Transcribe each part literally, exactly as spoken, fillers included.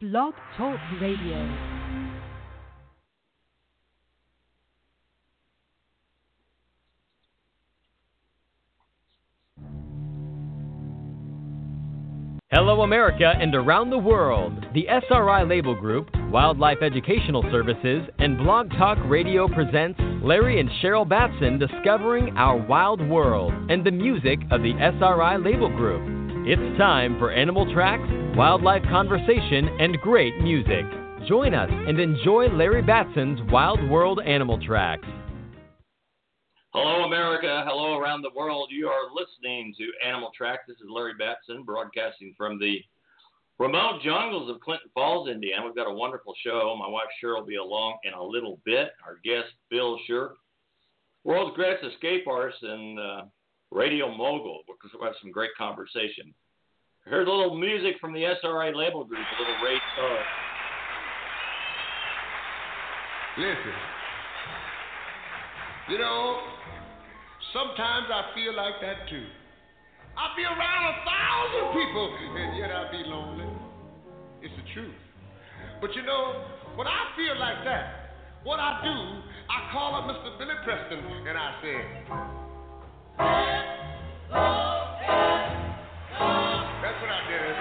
Blog Talk Radio. Hello, America, and around the world. The S R I Label Group, Wildlife Educational Services, and Blog Talk Radio presents Larry and Cheryl Batson discovering our wild world and the music of the S R I Label Group. It's time for animal tracks, wildlife conversation, and great music. Join us and enjoy Larry Batson's Wild World Animal Tracks. Hello, America. Hello, around the world. You are listening to Animal Tracks. This is Larry Batson, broadcasting from the remote jungles of Clinton Falls, Indiana. We've got a wonderful show. My wife, Cheryl, will be along in a little bit. Our guest, Bill Shirk, world's greatest escape artist and uh, radio mogul. We'll have some great conversation. Here's a little music from the S R I Label Group, a little Ray Charles. Listen, you know, sometimes I feel like that too. I be around a thousand people, and yet I be lonely. It's the truth. But you know, when I feel like that, what I do, I call up Mister Billy Preston, and I say, that's what I did.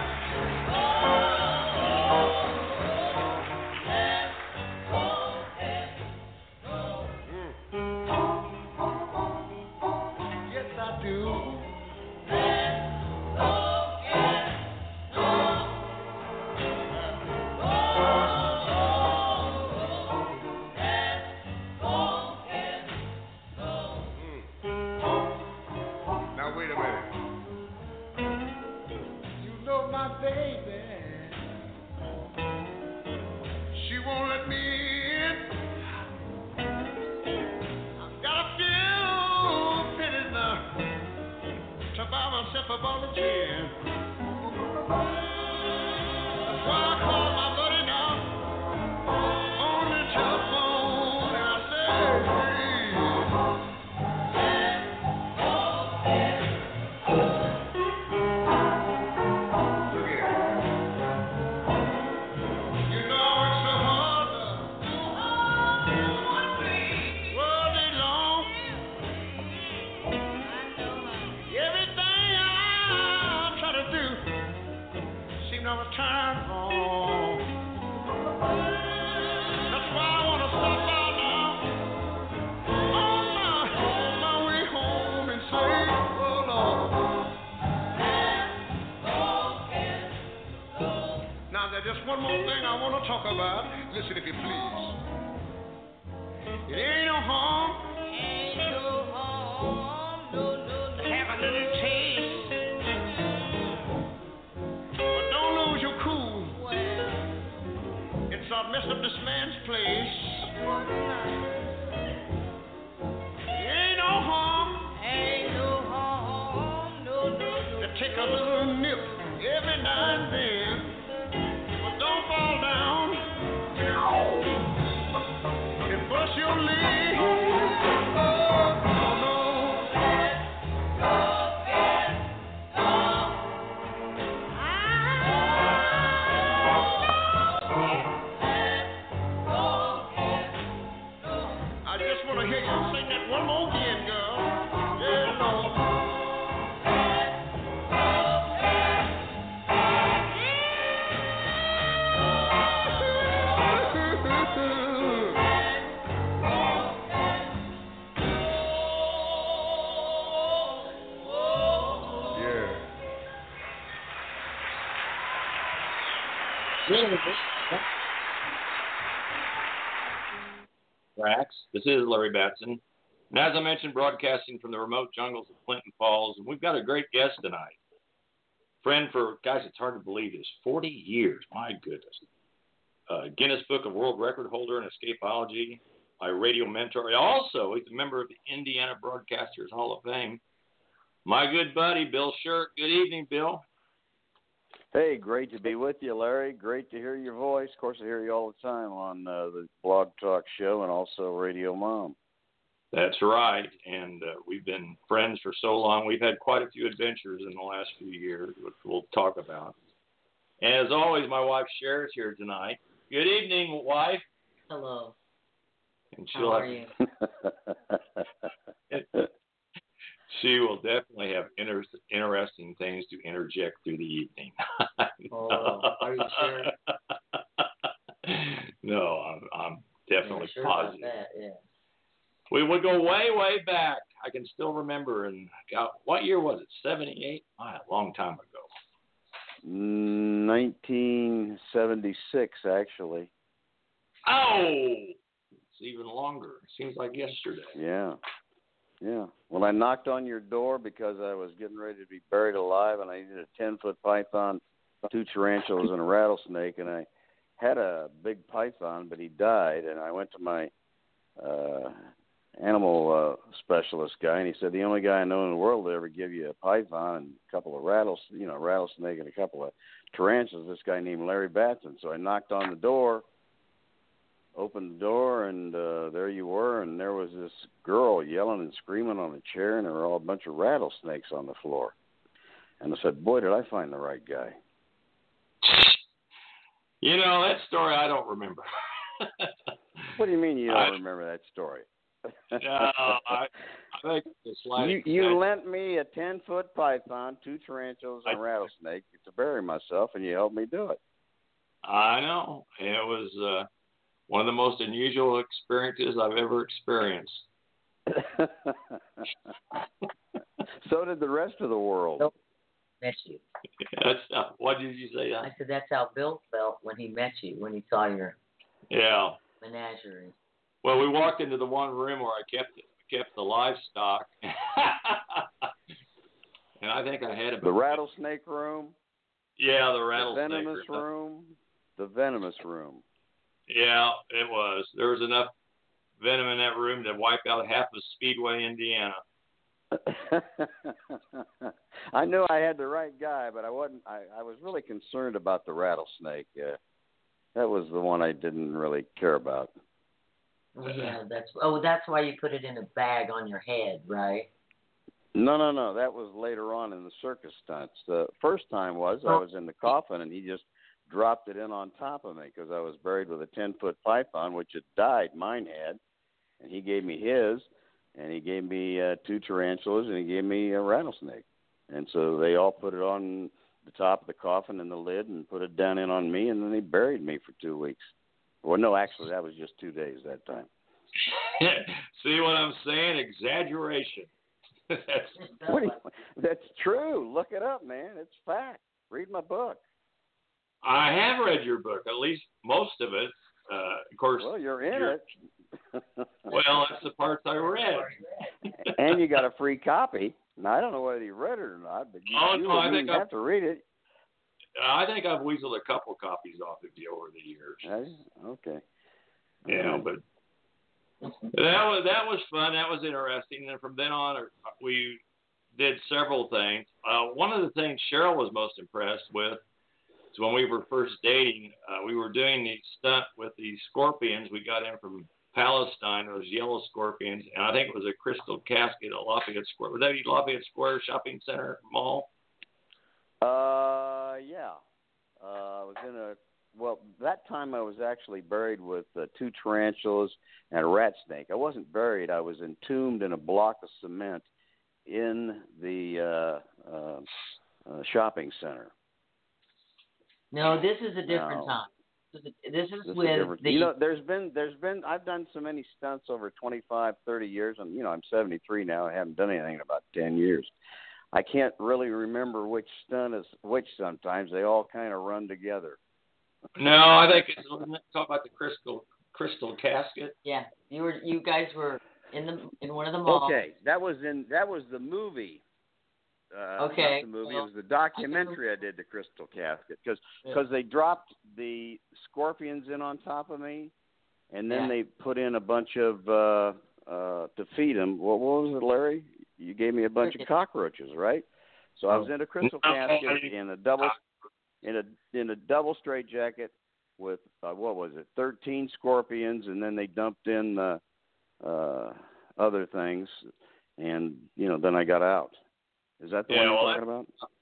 This is Larry Batson. And as I mentioned, broadcasting from the remote jungles of Clinton Falls. And we've got a great guest tonight. Friend for, guys, it's hard to believe this, forty years. My goodness. Uh, Guinness Book of World Record holder in escapology, my radio mentor. Also, he's a member of the Indiana Broadcasters Hall of Fame. My good buddy, Bill Shirk. Good evening, Bill. Hey, great to be with you, Larry. Great to hear your voice. Of course, I hear you all the time on uh, the Blog Talk Show and also Radio Mom. That's right. And uh, we've been friends for so long. We've had quite a few adventures in the last few years, which we'll talk about. And as always, my wife Cher's here tonight. Good evening, wife. Hello. And How she'll are have, you? She will definitely have inter- interesting things to interject through the evening. Oh, are you sure? No, I'm, I'm definitely yeah, sure positive. About that, yeah. We would go way, way back. I can still remember. And what year was it? seventy-eight? Ah, a long time ago. nineteen seventy-six, actually. Oh, it's even longer. It seems like yesterday. Yeah. Yeah. Well, I knocked on your door because I was getting ready to be buried alive, and I needed a ten-foot python, two tarantulas, and a rattlesnake. And I had a big python, but he died. And I went to my uh, animal uh, specialist guy, and he said the only guy I know in the world to ever give you a python and a couple of rattles, you know, rattlesnake and a couple of tarantulas. This guy named Larry Batson. So I knocked on the door. Opened the door, and uh, there you were, and there was this girl yelling and screaming on a chair, and there were all a bunch of rattlesnakes on the floor. And I said, boy, did I find the right guy. You know, that story I don't remember. What do you mean you don't I, remember that story? No, I, I think the sliding. You, you lent me a ten-foot python, two tarantulas, and a I, rattlesnake to bury myself, and you helped me do it. I know. It was... Uh, one of the most unusual experiences I've ever experienced. So did the rest of the world. Nope. Met you. That's uh, what did you say? I said that's how Bill felt when he met you, when he saw your yeah menagerie. Well, we walked into the one room where I kept kept the livestock, and I think I had about the rattlesnake room. Yeah, the rattlesnake the venomous room. room. The venomous room. Yeah, it was. There was enough venom in that room to wipe out half of Speedway, Indiana. I knew I had the right guy, but I wasn't. I, I was really concerned about the rattlesnake. Uh, that was the one I didn't really care about. Oh yeah, that's oh that's why you put it in a bag on your head, right? No, no, no. That was later on in the circus stunts. The first time was I was in the coffin, and he just dropped it in on top of me because I was buried with a ten-foot python, which had died. Mine had. And he gave me his, and he gave me uh, two tarantulas, and he gave me a rattlesnake. And so they all put it on the top of the coffin and the lid and put it down in on me, and then they buried me for two weeks. Well, no, actually, that was just two days that time. See what I'm saying? Exaggeration. that's, what you, that's true. Look it up, man. It's fact. Read my book. I have read your book, at least most of it. Uh, of course. Well, you're in you're, it. Well, that's the parts I read. And you got a free copy. Now, I don't know whether you read it or not, but you, oh, you no, I think have I've, to read it. I think I've weaseled a couple copies off of you over the years. Okay. Yeah, but that was that was fun. That was interesting. And from then on, we did several things. Uh, one of the things Cheryl was most impressed with is when we were first dating, uh, we were doing the stunt with the scorpions we got in from Palestine, those yellow scorpions, and I think it was a Crystal Casket at Lafayette Square. Was that Lafayette Square Shopping Center Mall? Uh, yeah. Uh, I was in a, well, that time I was actually buried with uh, two tarantulas and a rat snake. I wasn't buried. I was entombed in a block of cement in the uh, uh, uh, shopping center. No, this is a different no. time. This is, this is this with is the. You know, there's been, there's been, I've done so many stunts over twenty-five, thirty years, and, you know, I'm seventy-three now. I haven't done anything in about ten years. I can't really remember which stunt is which sometimes. They all kind of run together. No, I think it's talk about the crystal crystal casket. Yeah, you were you guys were in the in one of the malls. Okay, that was in that was the movie. Uh, okay, not the movie. well, it was the documentary I, I did, the Crystal Casket, because because yeah. they dropped the scorpions in on top of me, and then yeah. they put in a bunch of uh, uh, to feed them. What, what was it, Larry? You gave me a bunch of cockroaches, right? So I was in a crystal casket in a double in a in a double straitjacket with uh, what was it, thirteen scorpions, and then they dumped in uh, uh, other things, and you know then I got out. Is that the yeah, one you're well, talking about?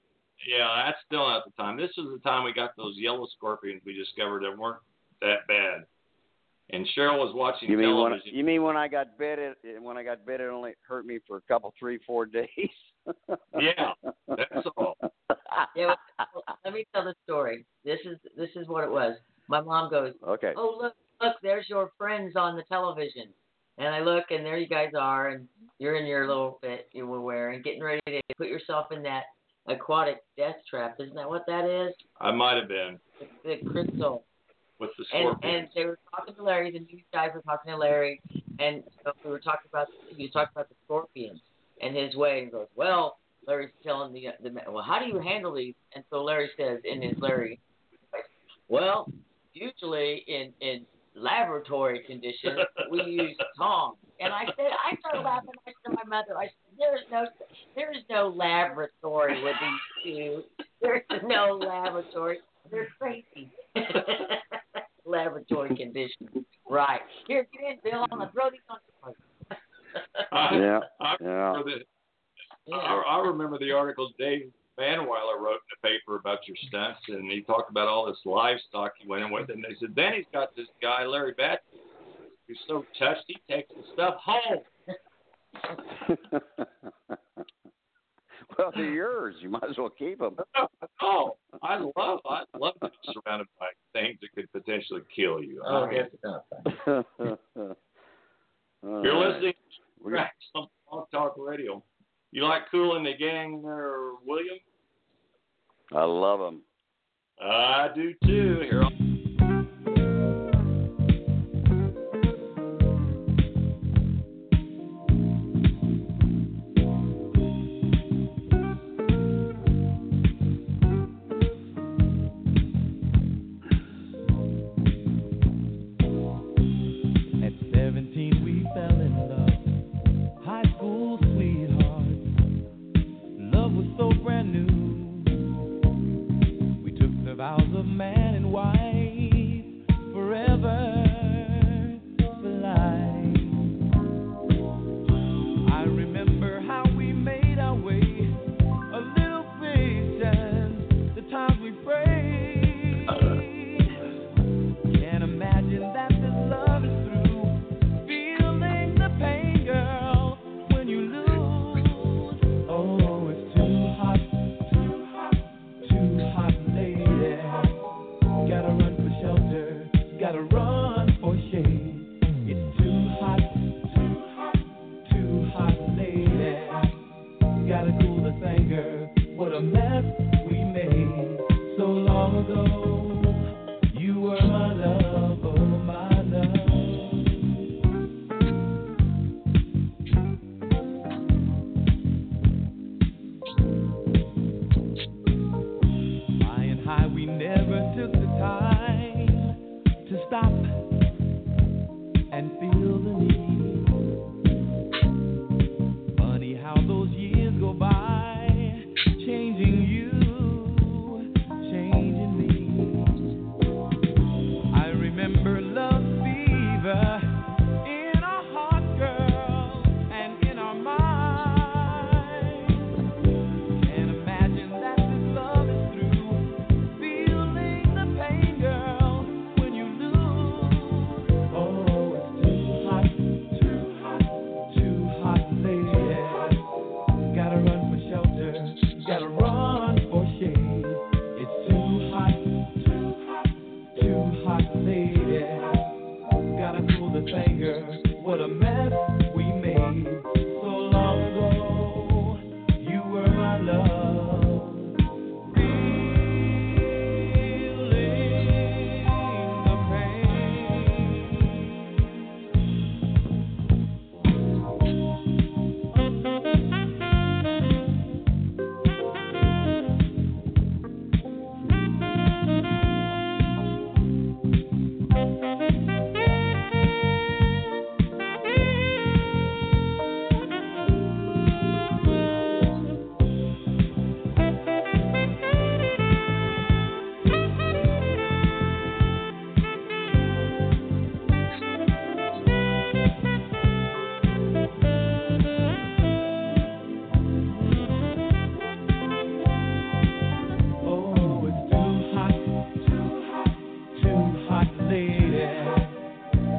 Yeah, that's still not the time. This was the time we got those yellow scorpions we discovered that weren't that bad. And Cheryl was watching you mean television. When, you mean when I got bit? It, when I got bit, it only hurt me for a couple, three, four days. Yeah, that's all. Yeah, well, let me tell the story. This is this is what it was. My mom goes, Okay. "Oh, look, look, there's your friends on the television." And I look, and there you guys are, and you're in your little fit you were wearing, getting ready to put yourself in that aquatic death trap. Isn't that what that is? I might have been The, the crystal. with the And, scorpions. and they were talking to Larry. The news guys were talking to Larry, and so we were talking about he was talking about the scorpions and his way. And he goes, "Well," Larry's telling the the well, how do you handle these? And so Larry says in his Larry, "Well, usually in in laboratory conditions we use tongs." And I said, I started laughing. I said to my mother, I said, "There is no there is no laboratory with these two. There is no laboratory. They're crazy." Laboratory conditions. Right. Here, get in, Bill. I'm going to throw these on your plate. I, Yeah, I, yeah. remember the, Yeah. I, I remember the articles Dave Vanweiler wrote in the paper about your stunts, and he talked about all this livestock you went in with, and they said, then he's got this guy, Larry Batson, who's so touched, he takes the stuff home. Well, they're yours. You might as well keep them. Oh, I love, I love being surrounded by things that could potentially kill you. Oh, I mean, that's not fun. you're listening We're to some Blog Talk Radio. You like Kool and the Gang there, William? I love them. I do too. Here on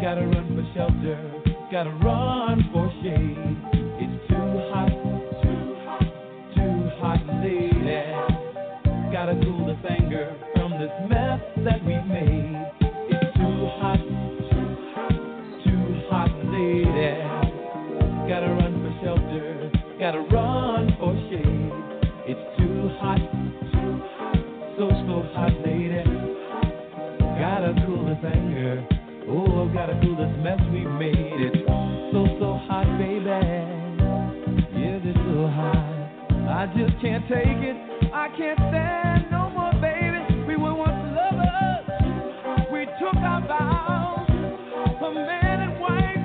Gotta run for shelter, gotta run for shade. It's too hot, too hot, too hot, lady. Gotta cool this anger from this mess that we made. It's too hot, too hot, too hot, lady. Gotta run for shelter, gotta run for shade. It's too hot, too hot, so so hot, lady. Gotta cool this anger. Oh, gotta cool this mess we made. It's so, so hot, baby. Yeah, it's so hot. I just can't take it. I can't stand no more, baby. We were once lovers. We took our vows for man and wife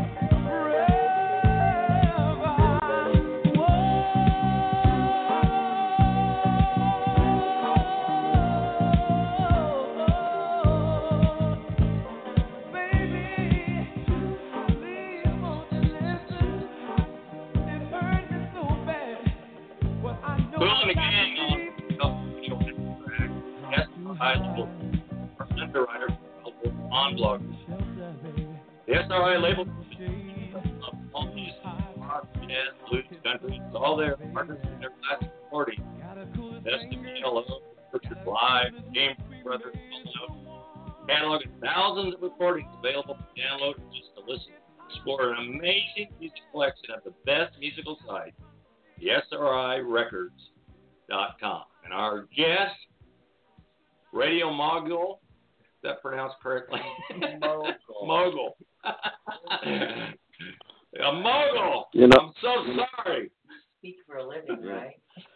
forever. Cool and the Gang on yes, I will underwriter on blog. The S R I label of all these rock, jazz, blues, country, it's all there. Artists in their classic recording. Best of Hello, Richard Live, Game Brothers, catalog of thousands of recordings available to download and just to listen. Explore an amazing music collection at the best musical site, the S R I records dot com. And our guest, Radio Mogul, is that pronounced correctly? Mogul. Mogul. A mogul. You know, I'm so sorry. Speak for a living, right?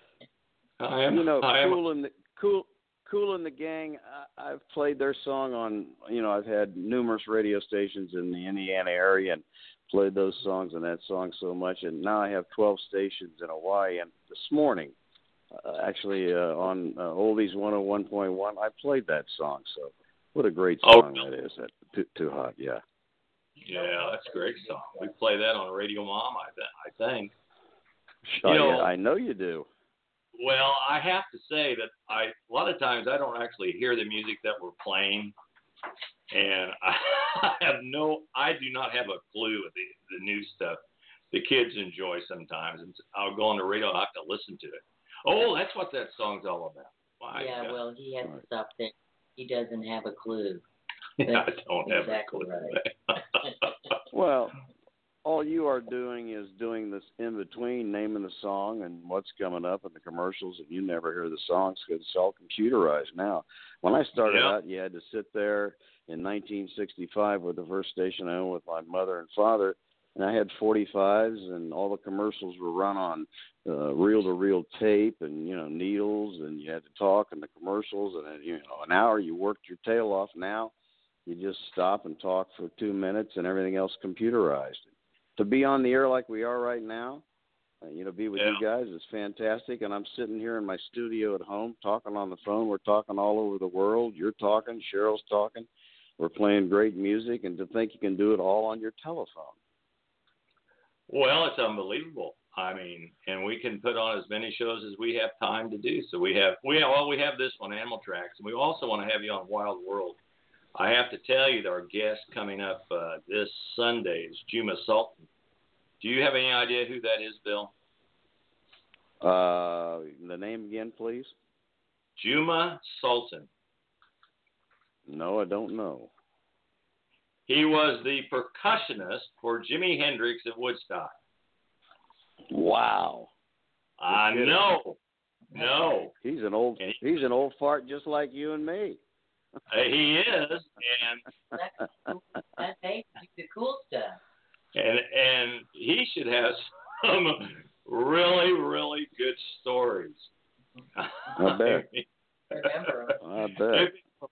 I am. you know, I am. cool and the cool, cool and the Gang. I, I've played their song on. You know, I've had numerous radio stations in the Indiana area and played those songs and that song so much. And now I have twelve stations in Hawaii. And this morning, uh, actually uh, on uh, Oldies one oh one point one, I played that song. So what a great song Oh, that is. That too, too hot, yeah. Yeah, that's a great song. We play that on Radio Mom, I, th- I think. Oh, You know- yeah, I know you do. Well, I have to say that I a lot of times I don't actually hear the music that we're playing, and I, I have no, I do not have a clue of the the new stuff the kids enjoy sometimes, and I'll go on the radio, I'll have to listen to it. Oh, that's what that song's all about. My yeah, God. well, he has to stop there. He doesn't have a clue. I don't have exactly a clue. right. Well, all you are doing is doing this in between, naming the song and what's coming up and the commercials, and you never hear the songs because it's all computerized now. When I started Yeah. out, you had to sit there in nineteen sixty-five with the first station I owned with my mother and father, and I had forty-fives, and all the commercials were run on uh, reel-to-reel tape and, you know, needles, and you had to talk in the commercials, and, then, you know, an hour you worked your tail off. Now you just stop and talk for two minutes and everything else computerized. To be on the air like we are right now, uh, you know, be with Yeah. you guys is fantastic. And I'm sitting here in my studio at home talking on the phone. We're talking all over the world. You're talking. Cheryl's talking. We're playing great music. And to think you can do it all on your telephone. Well, it's unbelievable. I mean, and we can put on as many shows as we have time to do. So we have, we have, well, we have this one, Animal Tracks, and we also want to have you on Wild World. I have to tell you that our guest coming up uh, this Sunday is Juma Sultan. Do you have any idea who that is, Bill? Uh, the name again, please? Juma Sultan. No, I don't know. He was the percussionist for Jimi Hendrix at Woodstock. Wow. I kidding. know. No. He's an old. And He's an old fart just like you and me. Uh, he is, and That's cool. That makes the cool stuff. and and he should have some really really good stories. I bet. Remember him. I bet.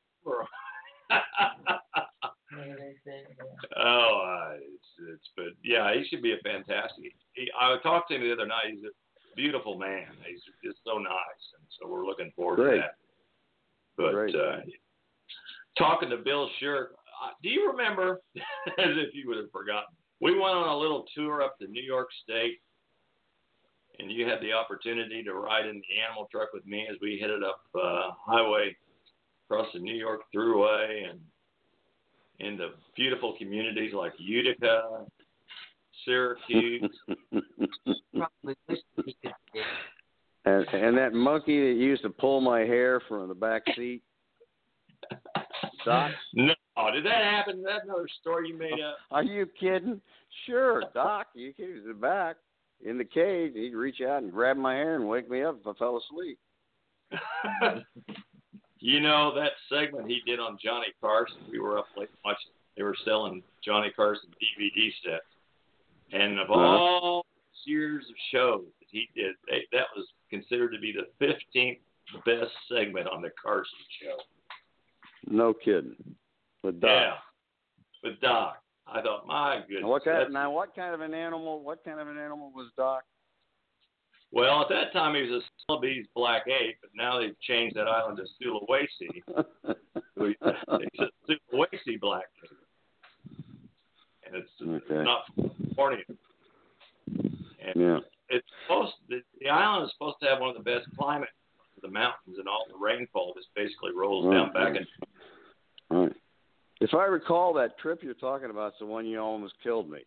oh, uh, it's it's but yeah, he should be a fantastic. He, I talked to him the other night. He's a beautiful man. He's just so nice, and so we're looking forward Great. to that. But Great. uh, talking to Bill Shirk, uh, do you remember? As if you would have forgotten, we went on a little tour up to New York State, and you had the opportunity to ride in the animal truck with me as we headed up uh, highway across the New York Thruway, and in the beautiful communities like Utica, Syracuse. Probably wish he could do. And, and that monkey that used to pull my hair from the back seat. Doc? No, did that happen? Is that another story you made up? Are you kidding? Sure, Doc. You he was in the back in the cage. He'd reach out and grab my hair and wake me up if I fell asleep. You know, that segment he did on Johnny Carson, we were up late watching. They were selling Johnny Carson D V D sets. And of Uh-huh. all years of shows that he did, they, that was considered to be the fifteenth best segment on the Carson show. No kidding. With Doc. Yeah, with Doc. I thought, my goodness. Now what kind, that's- now, what kind of an animal? What kind of an animal was Doc? Well, at that time he was a Celebes black ape, but now they've changed that island to Sulawesi. He's a Sulawesi black ape, and it's Okay. not California. And Yeah. it's supposed the, the island is supposed to have one of the best climates. The mountains and all the rainfall just basically rolls Right, down back right. and All right. If I recall, that trip you're talking about is the one you almost killed me.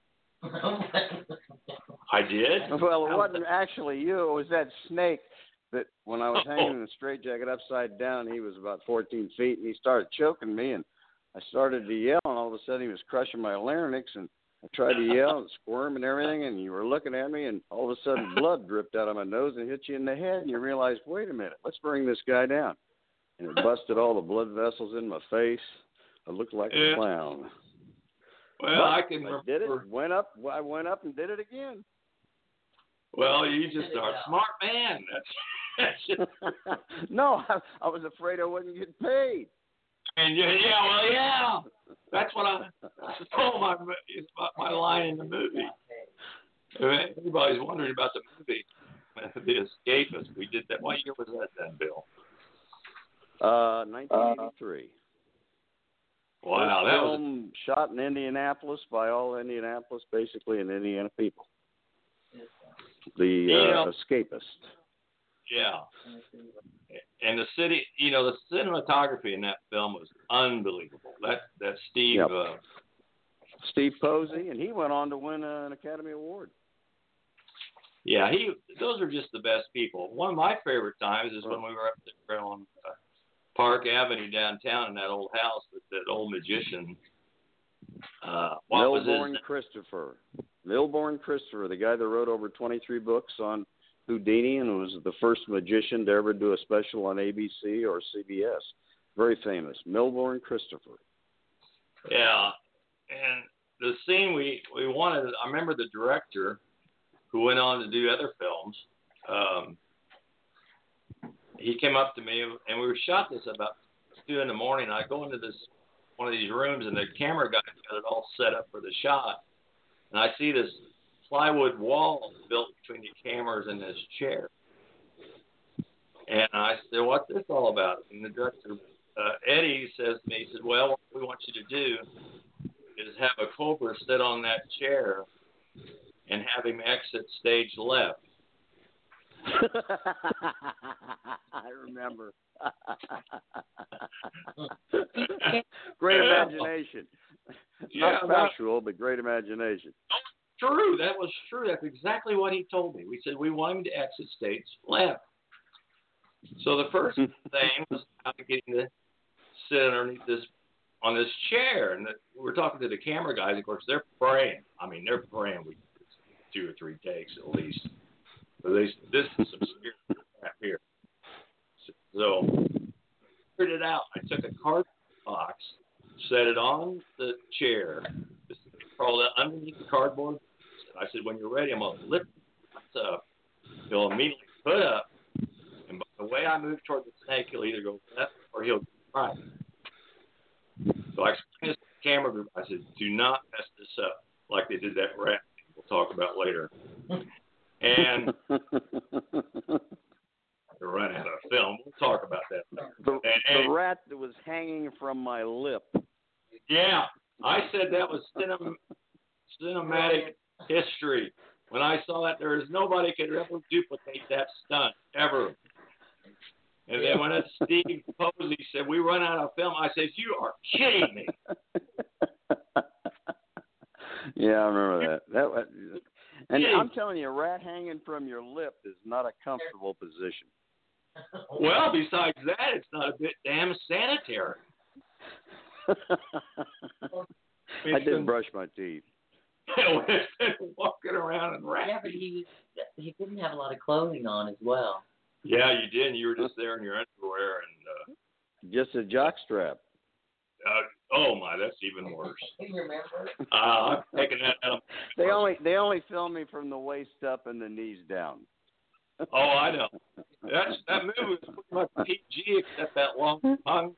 I did. Well, it wasn't actually you. It was that snake that when I was hanging in a straitjacket upside down, he was about fourteen feet, and he started choking me, and I started to yell, and all of a sudden he was crushing my larynx, and I tried to yell and squirm and everything, and you were looking at me, and all of a sudden blood dripped out of my nose and hit you in the head, and you realized, wait a minute, let's bring this guy down. And it busted all the blood vessels in my face. I looked like Yeah. a clown. Well, But I can I remember. did it. Went up. I went up and did it again. Well, you just are a smart man. That's, that's just, No, I, I was afraid I wouldn't get paid. and yeah, yeah, well, yeah. That's what I. That's all my my line in the movie. If anybody's wondering about the movie, The Escapist, we did that. What year was that then, Bill? Uh, nineteen eighty-three. Wow, First that was film shot in Indianapolis by all Indianapolis, basically, and Indiana people. The Yeah. uh, Escapist. yeah. And the city, you know, the cinematography in that film was unbelievable. That that Steve. Yep. Uh, Steve Posey, and he went on to win uh, an Academy Award. Yeah, he. Those are just the best people. One of my favorite times is when we were up there on uh, Park Avenue downtown in that old house with that old magician. Uh, what was Milbourne his? Christopher. Milbourne Christopher, the guy that wrote over twenty-three books on Houdini and was the first magician to ever do a special on A B C or C B S. Very famous. Milbourne Christopher. Yeah, and the scene we we wanted. I remember the director, who went on to do other films. Um, he came up to me, and we shot this about two in the morning. I go into this one of these rooms, and the camera guy got it all set up for the shot. And I see this plywood wall built between the cameras and this chair. And I said, "What's this all about?" And the director, uh, Eddie, says to me, he said, "Well, what we want you to do is have a cobra sit on that chair and have him exit stage left." I remember. Great imagination. Yeah, Not that- factual, but great imagination. True, that was true. That's exactly what he told me. We said we want him to exit stage left. So the first thing was how to get him to sit underneath this on this chair, and the, we were talking to the camera guys. Of course, they're praying. I mean, they're praying we two or three takes at least. So they, this is some serious crap here. So figured it out. I took a cardboard box, set it on the chair, just crawled it underneath the cardboard. I said, "When you're ready, I'm gonna lift it up. He'll immediately put up, and by the way I move toward the snake, he'll either go left or he'll go right." So I explained this to the camera group. I said, "Do not mess this up like they did that rat we'll talk about later." And to run out of film, we'll talk about that. The, And, the and rat that was hanging from my lip. yeah, I said that was cinem- cinematic history. When I saw that, there is nobody could ever duplicate that stunt ever. And then when Steve Posey said we run out of film, I said, "You are kidding me." Yeah, I remember that. That was, and Yeah. I'm telling you, a rat hanging from your lip is not a comfortable position. Well, besides that, it's not a bit damn sanitary. I did brush my teeth. Walking around in rats. Yeah, but he was, he didn't have a lot of clothing on as well. Yeah, you did. You were just there in your underwear and. Uh, Just a jockstrap. Uh, oh my, that's even worse. You remember? Uh, I'm taking that out. They only they only film me from the waist up and the knees down. Oh, I know. That's that movie was pretty much P G except that long tongue.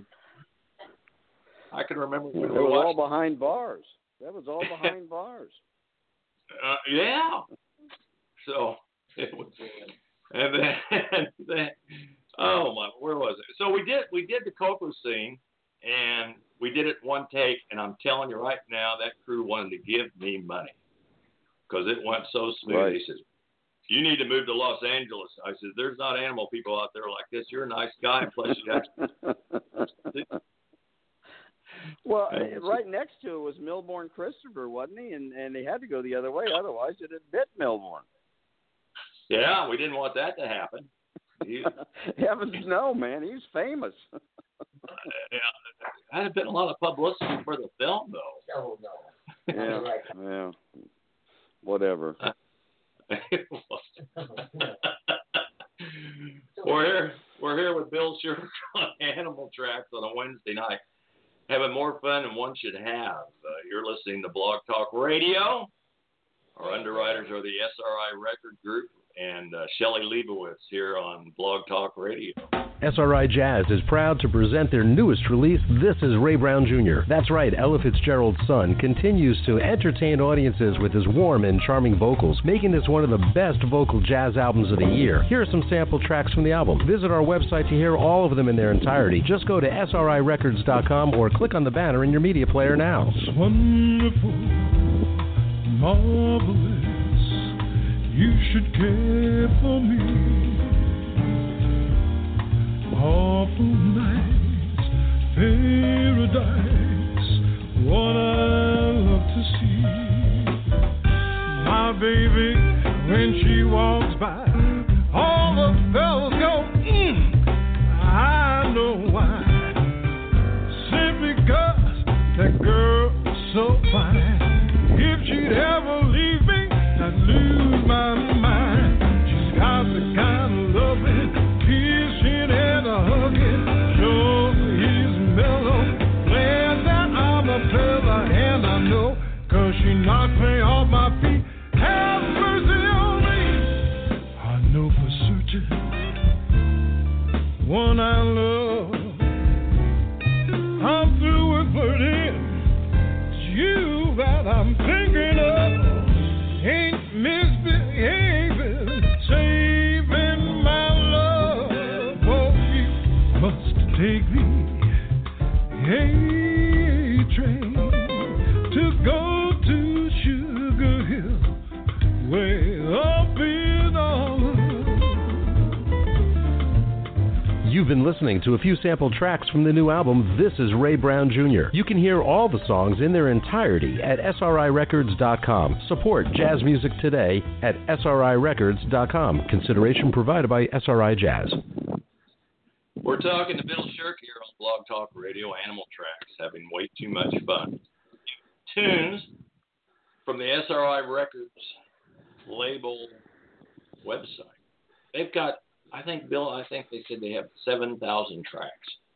I can remember It when we was all watched. behind bars. That was all behind bars. Uh, yeah. So it was, and then, and then, oh my, where was it? So we did we did the Coco scene, and we did it one take, and I'm telling you right now, that crew wanted to give me money because it went so smooth. Right. He says, "You need to move to Los Angeles." I said, "There's not animal people out there like this. You're a nice guy, and plus you got." Well, right next to it was Milbourne Christopher, wasn't he? And and they had to go the other way, otherwise it had bit Milbourne. Yeah, we didn't want that to happen. He, Heavens no, man, he's famous. yeah, that had been a lot of publicity for the film, though. Oh, no. Yeah, yeah, whatever. we're here. We're here with Bill Shirk on Animal Tracks on a Wednesday night, having more fun than one should have. Uh, you're listening to Blog Talk Radio. Our underwriters are the S R I Record Group and uh, Shelley Leibowitz here on Blog Talk Radio. S R I Jazz is proud to present their newest release, This is Ray Brown Junior That's right, Ella Fitzgerald's son continues to entertain audiences with his warm and charming vocals, making this one of the best vocal jazz albums of the year. Here are some sample tracks from the album. Visit our website to hear all of them in their entirety. Just go to S R I records dot com or click on the banner in your media player now. It's wonderful, marvelous, you should care for me. Awful nights, paradise, what I love to see. My baby, when she walks by, all the fellas go, mm, I know why. Simply because that girl's so fine. If she'd ever leave me, I'd lose my mind. She's got the kind of loving, kissing and a hugging. Sure, he's mellow, glad that I'm a fella, and I know, cause she knocked me off my feet. Have mercy on me. I know for certain, one I love. I'm through with flirting. It's you that I'm thinking of. Ain't misbehaving, saving my love. Oh, you must take the A train to go to Sugar Hill, way up in Arlen. You've been listening to a few sample tracks from the new album, This is Ray Brown Junior You can hear all the songs in their entirety at S R I records dot com. Support jazz music today at S R I records dot com. Consideration provided by S R I Jazz. We're talking to Bill Shirk here on Blog Talk Radio, Animal Tracks, having way too much fun. Tunes from the S R I Records label website. They've got, I think, Bill, I think they said they have seven thousand tracks.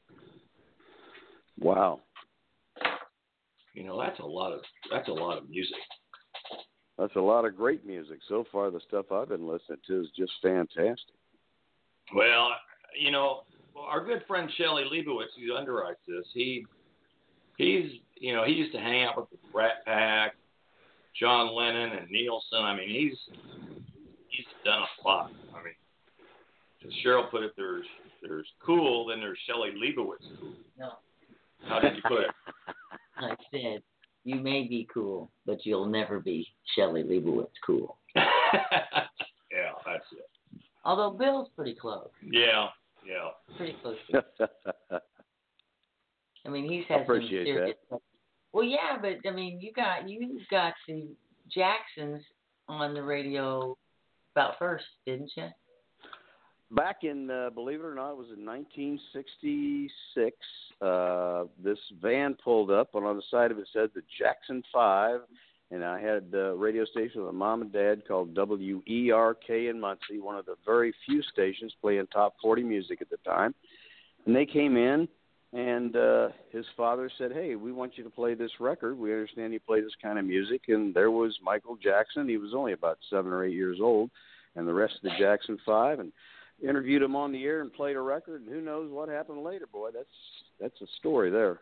Wow. You know, that's a lot of that's a lot of music. That's a lot of great music. So far, the stuff I've been listening to is just fantastic. Well, you know, our good friend Shelley Leibowitz, who underwrites this, he he's you know he used to hang out with the Rat Pack, John Lennon, and Nielsen. I mean, he's he's done a lot. I mean, as Cheryl put it, there's there's cool, then there's Shelley Leibowitz cool. No, How did you put it? I said, you may be cool, but you'll never be Shelley Leibowitz cool. Yeah, that's it. Although Bill's pretty close. Yeah, yeah. Pretty close. To I mean, he's had some Appreciate serious Well, yeah, but I mean, you got you got the Jacksons on the radio about first, didn't you? Back in, uh, believe it or not, it was in nineteen sixty-six. Uh, this van pulled up, and on the side of it said the Jackson Five, and I had a radio station with a mom and dad called W E R K in Muncie, one of the very few stations playing top forty music at the time. And they came in, and uh, his father said, "Hey, we want you to play this record. We understand you play this kind of music." And there was Michael Jackson. He was only about seven or eight years old, and the rest of the Jackson Five, and interviewed him on the air and played a record, and who knows what happened later, boy. That's that's a story there.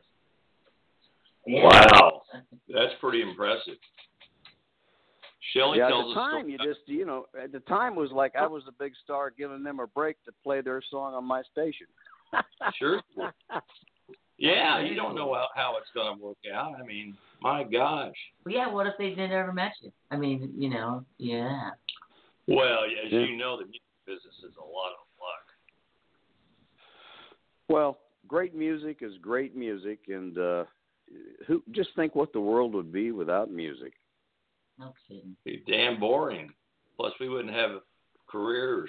Wow. That's pretty impressive. Shelley yeah, tells at the time, you just, you know, at the time was like I was the big star giving them a break to play their song on my station. Sure. Yeah, you don't know how, how it's going to work out. I mean, my gosh. Well, yeah, what if they didn't ever met you? I mean, you know, yeah. Well, as yeah. you know, the music business is a lot of luck. Well, great music is great music, and uh, who just think what the world would be without music. No kidding. It'd be damn boring. Plus, we wouldn't have careers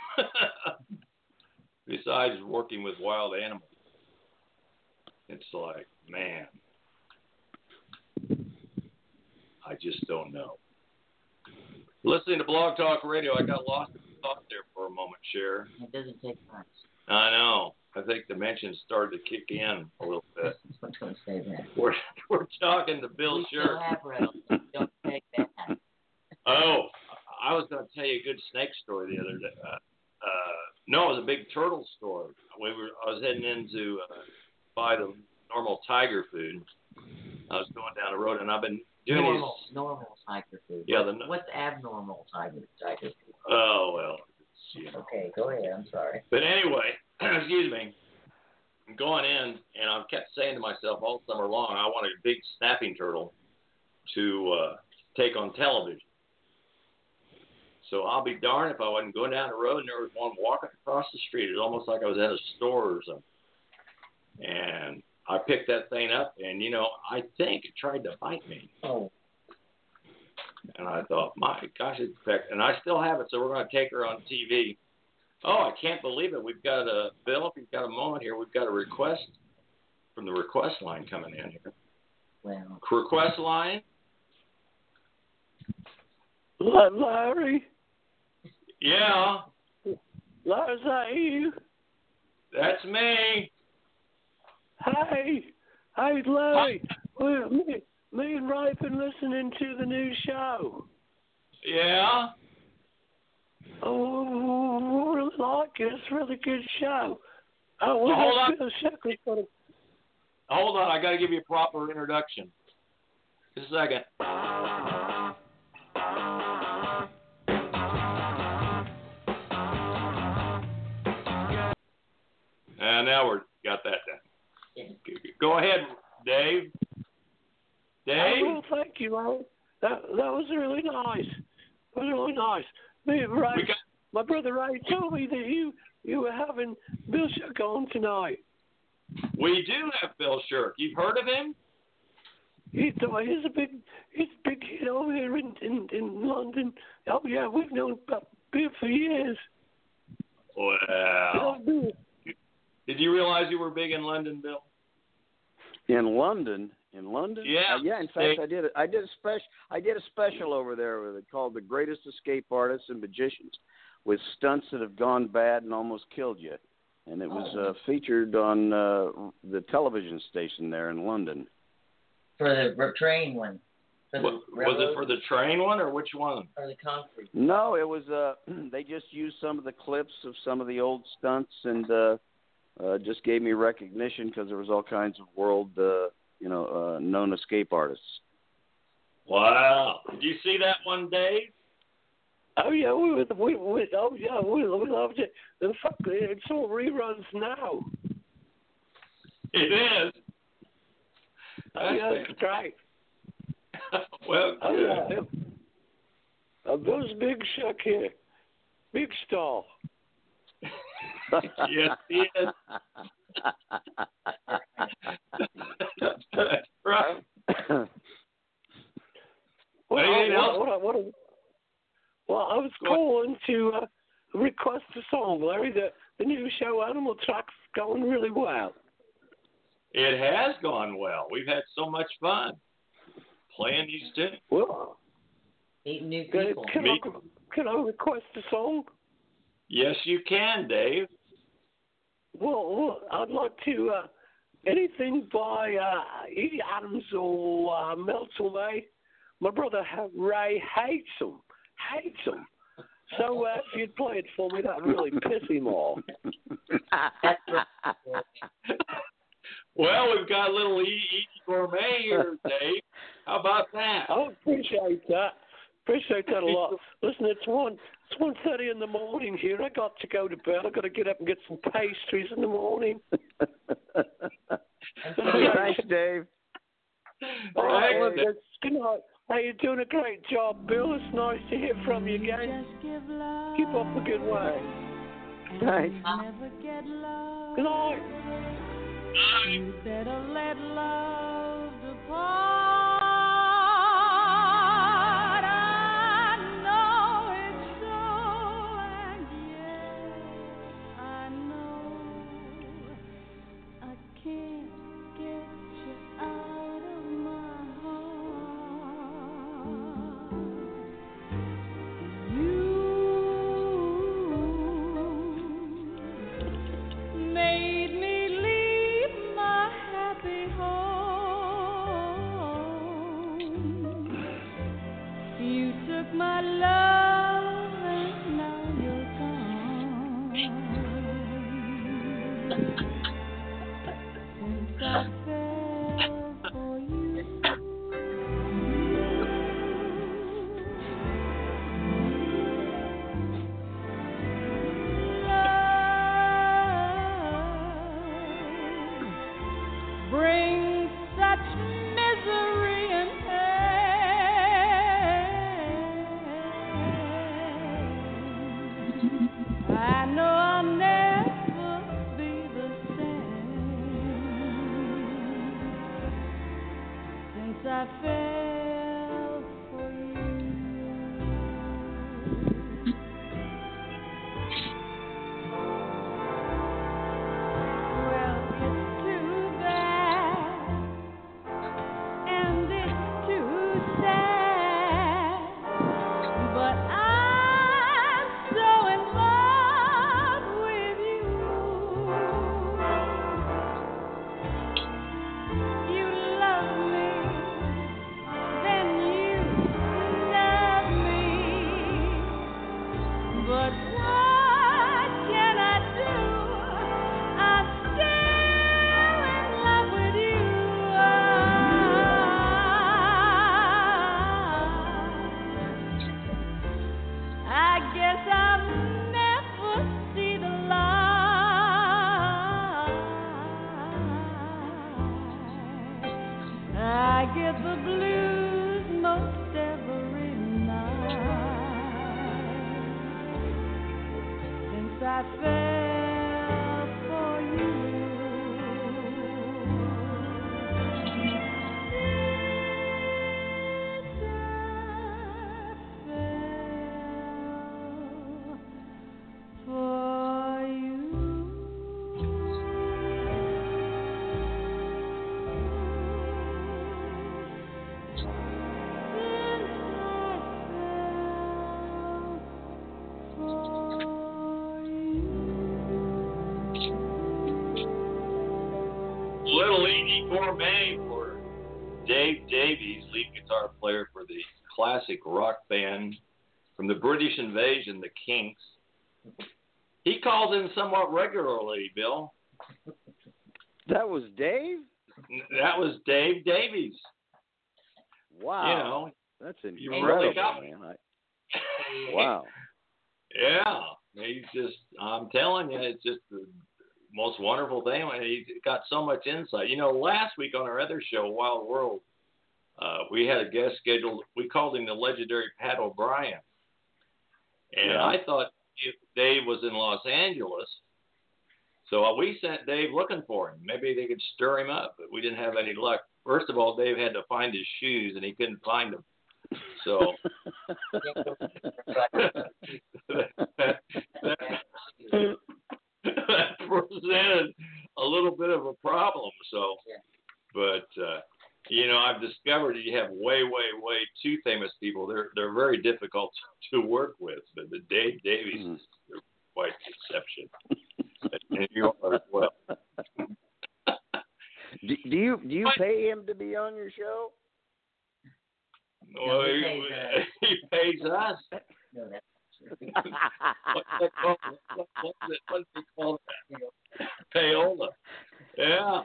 besides working with wild animals. It's like, man, I just don't know. Listening to Blog Talk Radio, I got lost in thought there for a moment, Cher. It doesn't take much. I know. I think the mentions started to kick in a little bit. I was going to say that. We're we're talking to Bill we Scherk. still have Reynolds. Don't take that. Oh, I was going to tell you a good snake story the other day. Uh, uh, no, it was a big turtle story. We were. I was heading in to uh, buy the normal tiger food. I was going down the road, and I've been doing normal, these. Normal tiger food. Yeah. What, The, what's abnormal tiger tiger food? Oh well. You know. Okay, go ahead. I'm sorry. But anyway, excuse me. I'm going in, and I kept saying to myself all summer long, I want a big snapping turtle to uh, take on television. So I'll be darned if I wasn't going down the road and there was one walking across the street. It was almost like I was at a store or something. And I picked that thing up, and, you know, I think it tried to bite me. Oh. And I thought, my gosh, it's back. And I still have it, so we're going to take her on T V. Oh, I can't believe it. We've got a, Bill, if you've got a moment here, we've got a request from the request line coming in here. Well. Request line? Larry? Yeah. Larry, is that you? That's me. Hey. Hey, Larry. Well, me, me and Ray have been listening to the new show. Yeah? Oh, we really like it. It's a really good show. Oh, we well, hold on. Bill Scherk gonna... Hold on. I got to give you a proper introduction. Just a second. And now we're got that done. Go ahead, Dave. Dave? Oh, well, thank you, Larry. That, that was really nice. It was really nice. Me and Ray, got, my brother Ray told me that you, you were having Bill Scherk on tonight. We do have Bill Scherk. You've heard of him? He's, he's a big he's a big kid over here in, in, in London. Oh, yeah, we've known about Bill for years. Well, did you realize you were big in London, Bill? In London? In London? Yeah. Uh, yeah. In fact, they, I did. A, I did a special. I did a special over there with it called "The Greatest Escape Artists and Magicians," with stunts that have gone bad and almost killed you, and it was uh, featured on uh, the television station there in London. For the train one. For what, the was it for the train one or which one? Or the concrete? No, it was. Uh, they just used some of the clips of some of the old stunts and uh, uh, just gave me recognition because there was all kinds of world. Uh, you know, uh, known escape artists. Wow. Did you see that one, Dave? Oh, yeah, we, we, we, oh, yeah, we, we loved it. In fact, it's all reruns now. It is. Oh, yeah, it's great. Well, oh, good. Yeah. Uh, Bill's Big Scherk here. Big star. Yes, he is. Right. say the, the new show, Animal Track's going really well. It has gone well. We've had so much fun playing these tunes. Well, Meeting new can, people. can, I, can I request a song? Yes, you can, Dave. Well, well I'd like to, uh, anything by uh, Edie Adams or uh, Mel Torme. My brother Ray hates them, hates them. So uh, if you'd play it for me, that'd really piss him off. Well, we've got a little Edie Gourmet here, Dave. How about that? I appreciate that. Appreciate that a lot. Listen, it's one it's one thirty in the morning here. I got to go to bed. I got to get up and get some pastries in the morning. Thanks, Dave. All right, well, Dave. that's good night. Hey, you're doing a great job, Bill. It's nice to hear from you again. Keep up the good way. Thanks. Good night. You better let love depart. I know it's so, and yes, I know I can't get you out of my heart. You made me leave my happy home. You took my love and now you're gone. Since I fell for you, love brings such misery and pain. I know I'll never be the same since I fell for you. Well, it's too bad, and it's too sad, but I'm so in love with you. You love me, then you love me, but what can I do? I'm still in love with you. I guess I'll never see the light. I get the blues most every night since I fell for you. Since I fell for you. Little Edie Gourmet for Dave Davies, lead guitar player for the classic rock band from the British Invasion, the Kinks. He calls in somewhat regularly, Bill. That was Dave? That was Dave Davies. Wow. You know, That's you incredible, really got me. man. I, wow. Yeah, he's just, I'm telling you, it's just the most wonderful thing. He's got so much insight. You know, last week on our other show, Wild World, uh, we had a guest scheduled. We called him the legendary Pat O'Brien. And Yeah. I thought if Dave was in Los Angeles, so we sent Dave looking for him. Maybe they could stir him up, but we didn't have any luck. First of all, Dave had to find his shoes, and he couldn't find them. So that, that, presented a little bit of a problem. So, Yeah. but uh, you know, I've discovered that you have way, way, way too famous people. They're they're very difficult to work with. But the Dave Davies Mm. is quite the exception, and you are as well. Do, do you do you pay him to be on your show? Well, he he, pays, uh, he pays us. No, that's What's that called? What, what's it, what's it called? Payola. Yeah.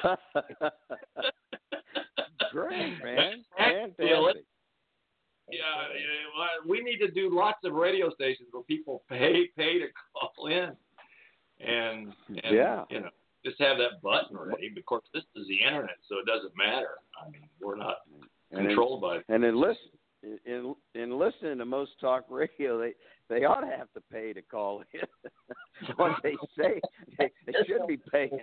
Great, man. Fantastic. Fantastic. Yeah, yeah, well, we need to do lots of radio stations where people pay pay to call in, and, and Yeah. you know, just have that button ready. Of course, this is the internet, so it doesn't matter. I mean, we're not And controlled in, by. And in listen in in listening to most talk radio, they they ought to have to pay to call in. What they say, they, they should be paying.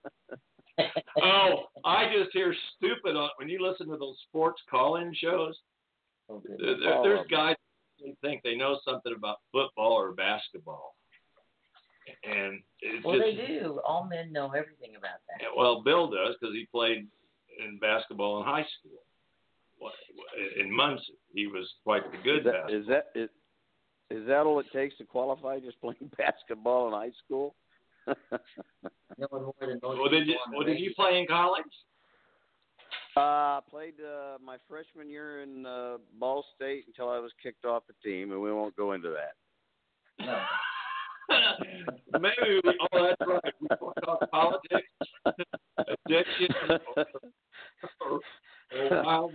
Oh, I just hear stupid on when you listen to those sports call-in shows. so good. There, there- there's guys who think they know something about football or basketball, and it's Well, just they do. All men know everything about that. yeah, well, Bill does because he played in basketball in high school. What- In Muncie, he was quite the good Is that basketball. is that is, is that all it takes to qualify? Just playing basketball in high school? Knowing more than most Well, did you people on the well, did you radio. play in college? Uh, played uh, my freshman year in uh, Ball State until I was kicked off the team, and we won't go into that. No. Maybe we, oh, that's right. We talk about politics, addiction, or, or, or wild.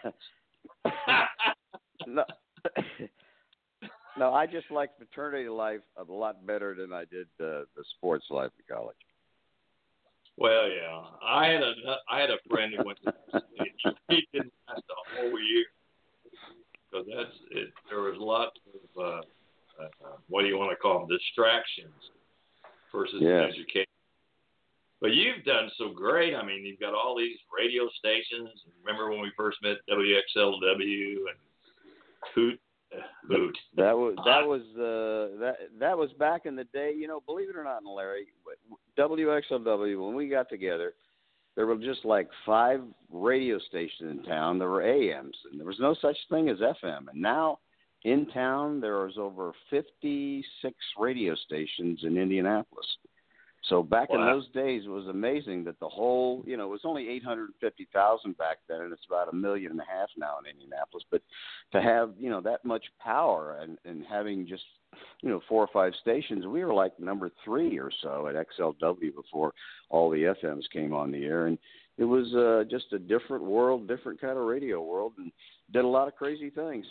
no, no, I just liked fraternity life a lot better than I did uh, the sports life in college. Well, yeah, I had a I had a friend who went to he didn't last a whole year because that's it. There was lots of uh, uh, what do you want to call them, distractions versus Yes. education. But you've done so great. I mean, you've got all these radio stations. Remember when we first met W X L W and Hoot uh, Hoot. That was that was uh, that that was back in the day. You know, believe it or not, Larry, W X L W, when we got together, there were just like five radio stations in town. There were A Ms, and there was no such thing as F M. And now, in town, there is over fifty-six radio stations in Indianapolis. So back in Wow. those days, it was amazing that the whole, you know, it was only eight hundred fifty thousand back then, and it's about a million and a half now in Indianapolis. But to have, you know, that much power and, and having just, you know, four or five stations, we were like number three or so at X L W before all the F Ms came on the air. And it was uh, just a different world, different kind of radio world, and did a lot of crazy things.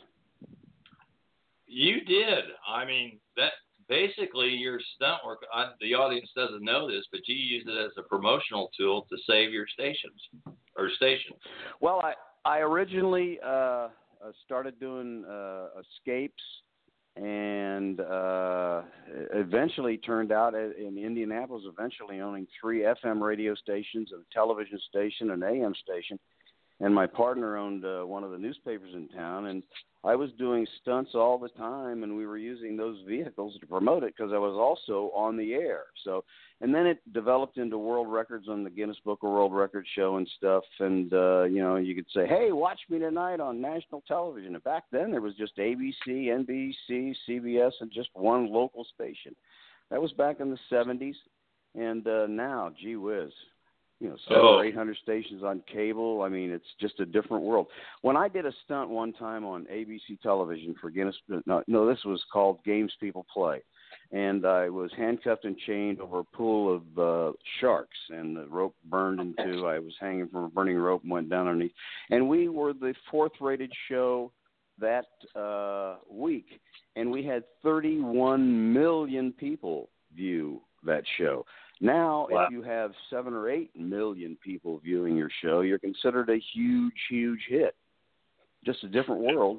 You did. I mean, that basically your stunt work. I, the audience doesn't know this, but you used it as a promotional tool to save your stations or station. Well, I I originally uh, started doing uh, escapes, and uh, eventually turned out in Indianapolis, eventually owning three F M radio stations, a television station, an A M station. And my partner owned uh, one of the newspapers in town, and I was doing stunts all the time, and we were using those vehicles to promote it because I was also on the air. So, and then it developed into world records on the Guinness Book of World Records show and stuff. And uh, you know, you could say, "Hey, watch me tonight on national television." And back then, there was just A B C, N B C, C B S, and just one local station. That was back in the seventies, and uh, now, gee whiz. You know, seven Oh. or eight hundred stations on cable. I mean, it's just a different world. When I did a stunt one time on A B C television for Guinness, no, no, this was called Games People Play, and I was handcuffed and chained over a pool of uh, sharks, and the rope burned in two. I was hanging from a burning rope and went down underneath, and we were the fourth-rated show that uh, week, and we had thirty-one million people view that show. Now, Wow. if you have seven or eight million people viewing your show, you're considered a huge, huge hit. Just a different world.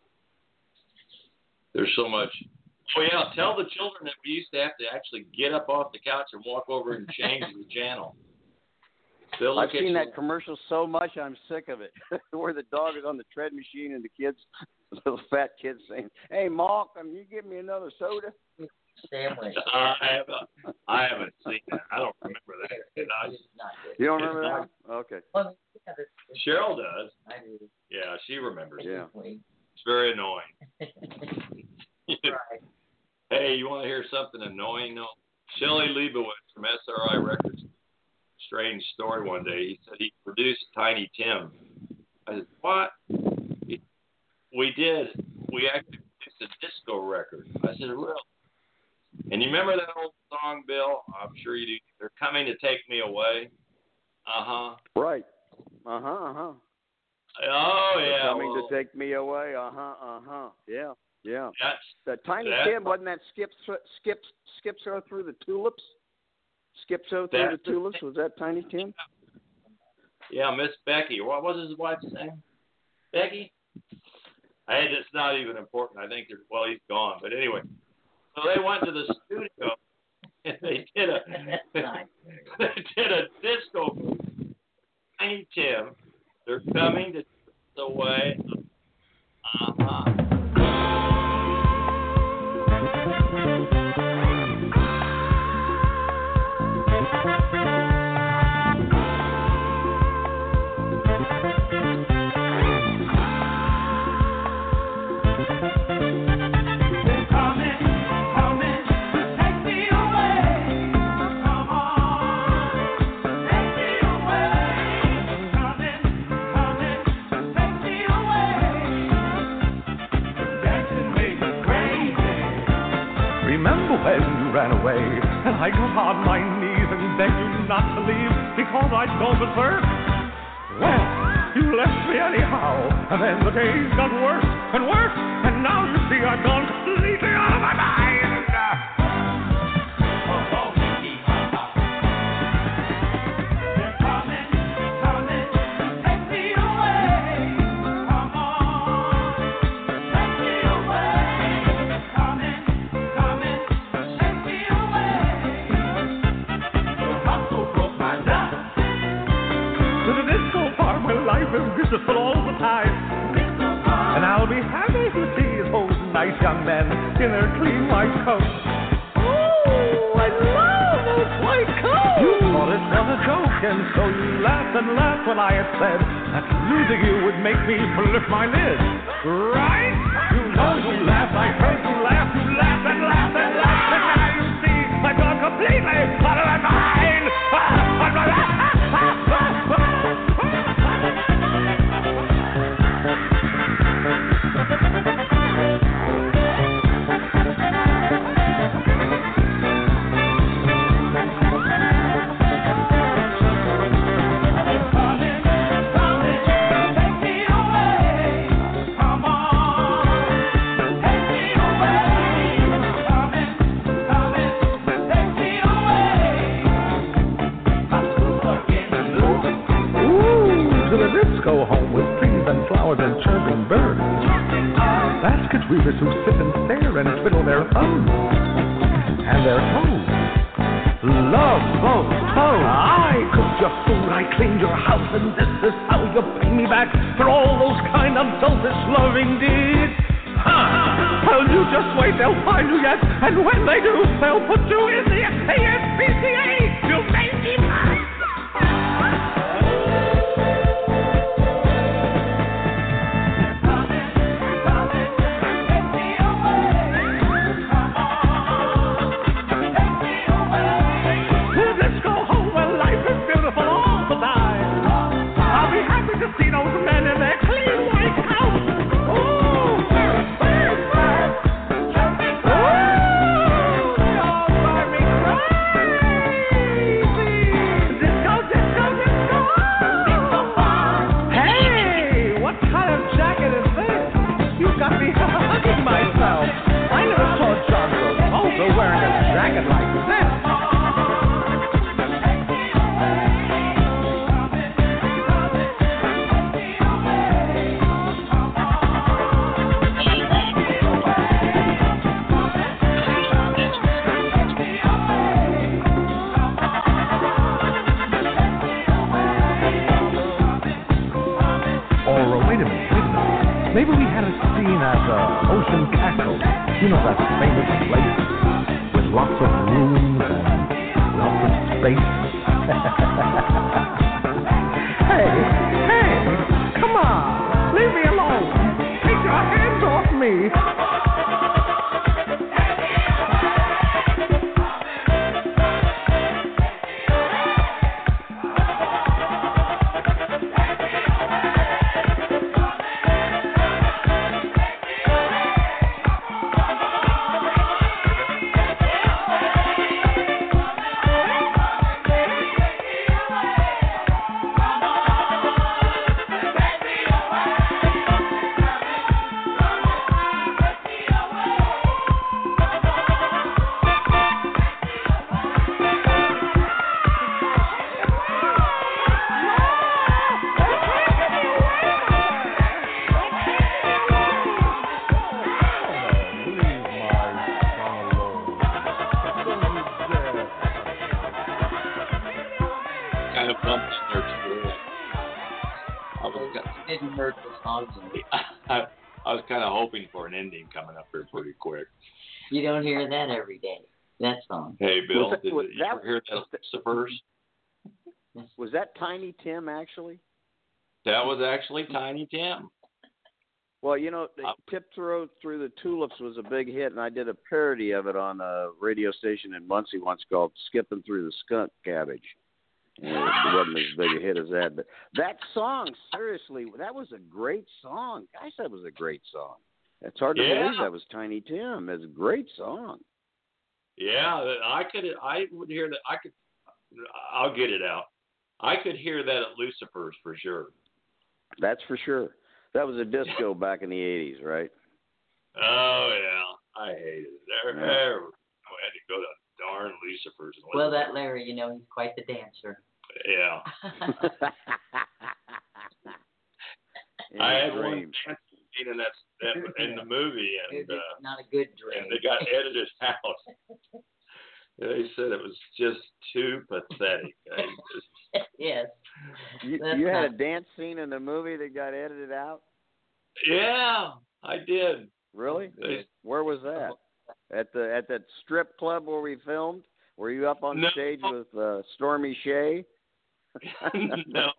There's so much. Oh, yeah. Tell the children that we used to have to actually get up off the couch and walk over and change the channel. They'll look I've at seen you- that commercial so much, I'm sick of it. Where the dog is on the tread machine and the kids, little fat kids saying, "Hey, Ma, can you give me another soda?" Sandwich. I haven't, I haven't seen that. I don't remember that. Did I? You don't remember that? Okay. Well, yeah, this- this- Cheryl does. I do. Yeah, she remembers. Yeah. It's very annoying. Right. Hey, you want to hear something annoying? No. Shelley Leibowitz from S R I Records. Strange story one day. He said he produced Tiny Tim. I said, what? He, we did. We actually produced a disco record. I said, really? And you remember that old song, Bill? I'm sure you do. They're coming to take me away. Uh-huh. Right. Uh-huh, uh-huh. Oh, They're yeah. coming well, to take me away. Uh-huh, uh-huh. Yeah, yeah. That's, The Tiny that- Tim, wasn't that skips skips skips her through the tulips? Skips her through That's the tulips? Was that Tiny Tim? yeah, Miss Becky. What was his wife's name? Becky? Hey, it's not even important. I think they're, well, he's gone. But anyway, so they went to the studio and they did a they did a disco movie. Tiny Tim. They're coming to take us away. Uh-huh. Remember when you ran away, and I got on my knees and begged you not to leave because I'd go berserk? Well, you left me anyhow, and then the days got worse and worse, and now you see I've gone completely out of my mind. Beautiful all the time, and I'll be happy to see those nice young men in their clean white coats. Oh, I love those white coats! You thought it was a joke, and so you laughed and laughed when I had said that losing you would make me lift my lid. Right? You know you laughed, I heard you laugh, you laughed and laughed and laughed, and now you see I've gone completely out of my mind. Go home with trees and flowers and chirping birds. Basket weavers who sit and stare and twiddle their thumbs and their toes. Love those toes. I cooked your food, I cleaned your house, and this is how you pay me back for all those kind of selfish loving deeds. Huh. Well, you just wait, they'll find you yet, and when they do, they'll put you in the A S P C A. You made me mad. See those men in their clean white house. Oh, oh, they all drive me crazy. Disco, disco, disco. Hey, what kind of jacket is this? You got me hugging myself. I never saw John Travolta wearing a jacket like this. Maybe we had a scene at uh, Ocean Castle. You know that famous place? lots of room, lots of space. Hey, hey, come on, leave me alone. Take your hands off me. Ending coming up here pretty quick. You don't hear that every day. That song. Hey, Bill, that, did was, you ever that, hear that Lucifers? Was that Tiny Tim actually? That was actually Tiny Tim. Well, you know, uh, Tiptoe Through the Tulips was a big hit, and I did a parody of it on a radio station in Muncie once called Skipping Through the Skunk Cabbage. And it wasn't as big a hit as that, but that song, seriously, that was a great song. Gosh, that was a great song. It's hard to yeah. believe that was Tiny Tim. It's a great song. Yeah, I could. I would hear that. I could. I'll get it out. I could hear that at Lucifer's for sure. That's for sure. That was a disco back in the eighties, right? Oh yeah, I hated it. There, Yeah. there. I had to go to darn Lucifer's. And well, that Larry, you know, he's quite the dancer. Yeah. I had one dance scene in that, that in the movie, and it's uh, not a good dream. and they got edited out. They said it was just too pathetic. Just, yes. You, you had a dance scene in the movie that got edited out? Yeah, I did. Really? They, Where was that? At the at that strip club where we filmed? Were you up on no. stage with uh, Stormy Shea? No.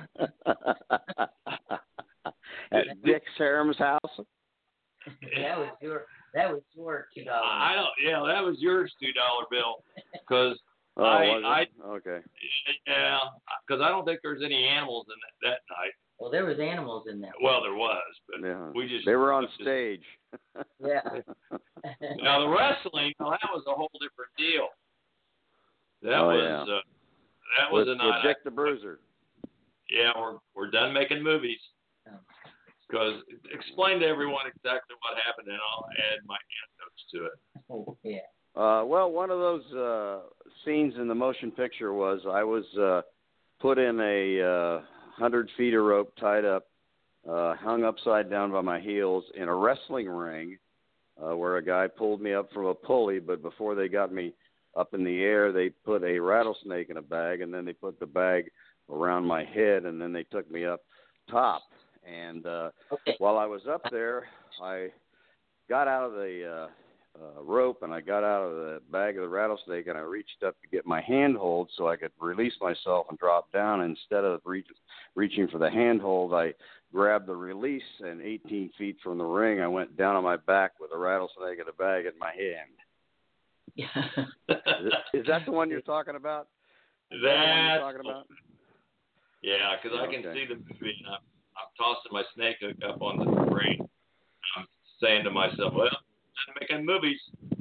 At Dick Sarum's house? That was your that was your two dollars. I don't. Yeah, that was yours two dollar bill. Because oh, I, was I it? Okay. Yeah, because I don't think there's any animals in that, that night. Well, there was animals in that. Well, there was, but yeah. we just they were on just, stage. Yeah. Now the wrestling, well, that was a whole different deal. That oh, was yeah. uh, that was with, a night. with Dick the Bruiser. Yeah, we're we're done making movies. Because explain to everyone exactly what happened, and I'll add my anecdotes to it. Oh, yeah. Uh, well, one of those uh, scenes in the motion picture was I was uh, put in a uh, hundred feet of rope, tied up, uh, hung upside down by my heels in a wrestling ring, uh, where a guy pulled me up from a pulley. But before they got me up in the air, they put a rattlesnake in a bag, and then they put the bag around my head, and then they took me up top. And uh, okay. while I was up there, I got out of the uh, uh, rope and I got out of the bag of the rattlesnake, and I reached up to get my handhold so I could release myself and drop down. Instead of reach, reaching for the handhold, I grabbed the release, and eighteen feet from the ring, I went down on my back with a rattlesnake in a bag in my hand. is, is that the one you're talking about? Is that the one you're talking about? Yeah, because I can okay. see the movie, and I'm, I'm tossing my snake hook up on the ring. I'm saying to myself, well, I'm making movies.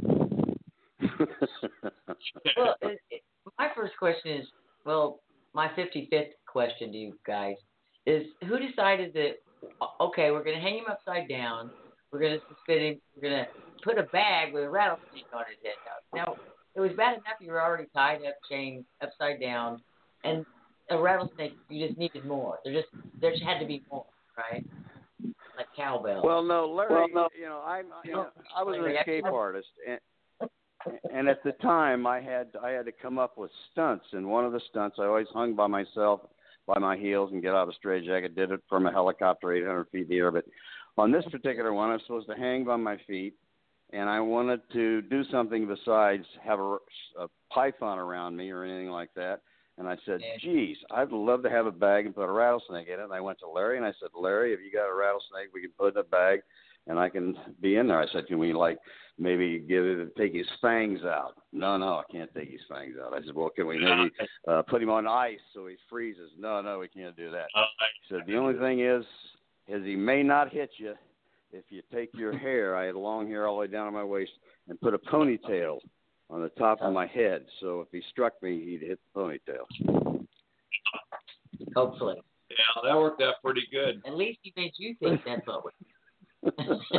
Well, it, it, my first question is, well, my fifty-fifth question to you guys is, who decided that, okay, we're going to hang him upside down, we're going to suspend him, we're going to put a bag with a rattlesnake on his head. Now, now, it was bad enough you were already tied up, chained, upside down, and a rattlesnake, you just needed more. There just there just had to be more, right? Like cowbell. Well, no, Larry. Well, no. You know, I'm. You know, No. I was an Larry, escape I- artist, and, and at the time, I had I had to come up with stunts. And one of the stunts, I always hung by myself, by my heels, and get out of a straitjacket. Did it from a helicopter, eight hundred feet in the air. But on this particular one, I'm supposed to hang by my feet, and I wanted to do something besides have a, a python around me or anything like that. And I said, geez, I'd love to have a bag and put a rattlesnake in it. And I went to Larry, and I said, Larry, if you got a rattlesnake, we can put it in a bag, and I can be in there. I said, can we, like, maybe give it, take his fangs out? No, no, I can't take his fangs out. I said, well, can we maybe uh, put him on ice so he freezes? No, no, we can't do that. He said, the only thing is, is he may not hit you if you take your hair. I had long hair all the way down on my waist, and put a ponytail on the top of my head. So if he struck me, he'd hit the ponytail. Hopefully. Yeah, that worked out pretty good. At least he made you think that's what was.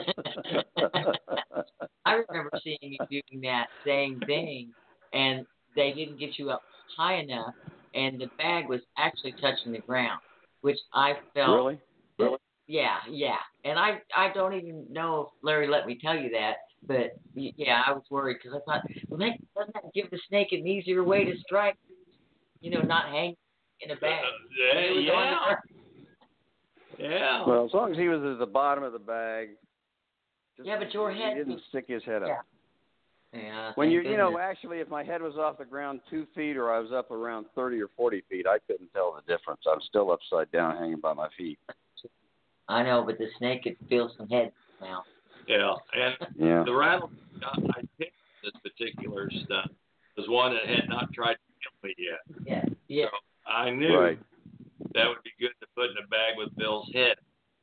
I remember seeing you doing that same thing, and they didn't get you up high enough, and the bag was actually touching the ground, which I felt. Really? Really? Yeah, yeah. And I, I don't even know if Larry let me tell you that, but yeah, I was worried because I thought, well, that, doesn't that give the snake an easier way to strike? You know, not hang in a bag. Uh, yeah, yeah. Yeah. Well, as long as he was at the bottom of the bag. Just yeah, but your head. He didn't stick his head yeah. up. Yeah. When you, goodness. you know, actually, if my head was off the ground two feet or I was up around thirty or forty feet, I couldn't tell the difference. I'm still upside down, hanging by my feet. I know, but the snake could feel some head now. Yeah, and yeah. the rattlesnake I picked this particular stunt was one that had not tried to kill me yet. Yeah, yeah. So I knew right. that would be good to put in a bag with Bill's head.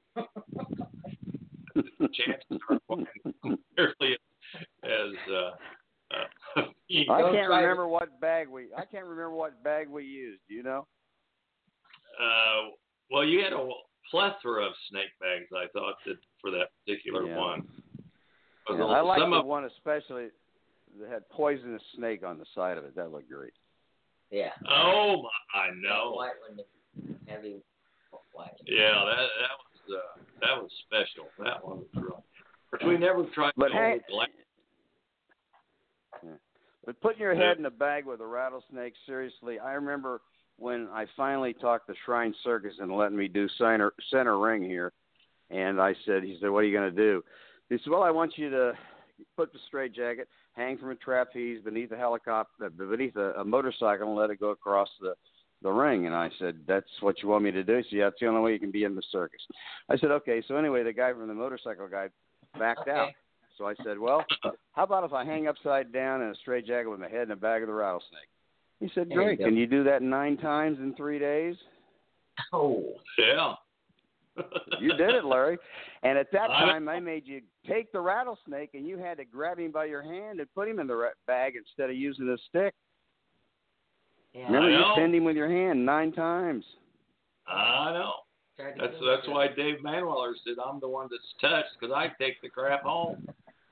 The chances are quite nearly as. Uh, uh, I can't remember what bag we. I can't remember what bag we used. Do you know? Uh, well, you had a plethora of snake bags, I thought, that for that particular yeah. one. Yeah, I like some the of, one especially that had poisonous snake on the side of it. That looked great. Yeah. Oh, my, I know. That white one, heavy white. Yeah, that that was uh, that was special. That one was real. Which we never tried but to hey, black. Yeah. But putting your head in a bag with a rattlesnake, seriously, I remember when I finally talked the Shrine Circus and letting me do center, center ring here, and I said, he said, what are you going to do? He said, well, I want you to put the straitjacket, hang from a trapeze beneath a helicopter, beneath a, a motorcycle, and let it go across the, the ring. And I said, that's what you want me to do? He said, yeah, that's the only way you can be in the circus. I said, okay. So anyway, the guy from the motorcycle guy backed okay. out. So I said, well, how about if I hang upside down in a straitjacket with my head in the bag of the rattlesnake? He said, great. You can you do that nine times in three days? Oh. Yeah. You did it, Larry. And at that time, I made you take the rattlesnake, and you had to grab him by your hand and put him in the bag instead of using a stick. Yeah. Remember, you pinned him with your hand nine times. I know. That's that's why Dave Manweller said I'm the one that's touched, because I take the crap home.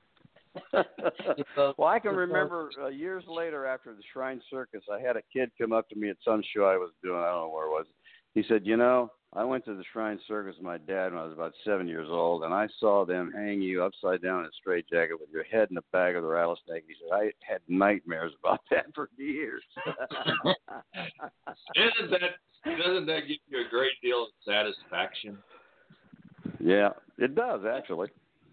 Well, I can remember uh, years later after the Shrine Circus, I had a kid come up to me at some show I was doing. I don't know where it was. He said, you know, I went to the Shrine Circus with my dad when I was about seven years old, and I saw them hang you upside down in a straitjacket with your head in the bag of the rattlesnake. He said, I had nightmares about that for years. Isn't that, doesn't that give you a great deal of satisfaction? Yeah, it does, actually.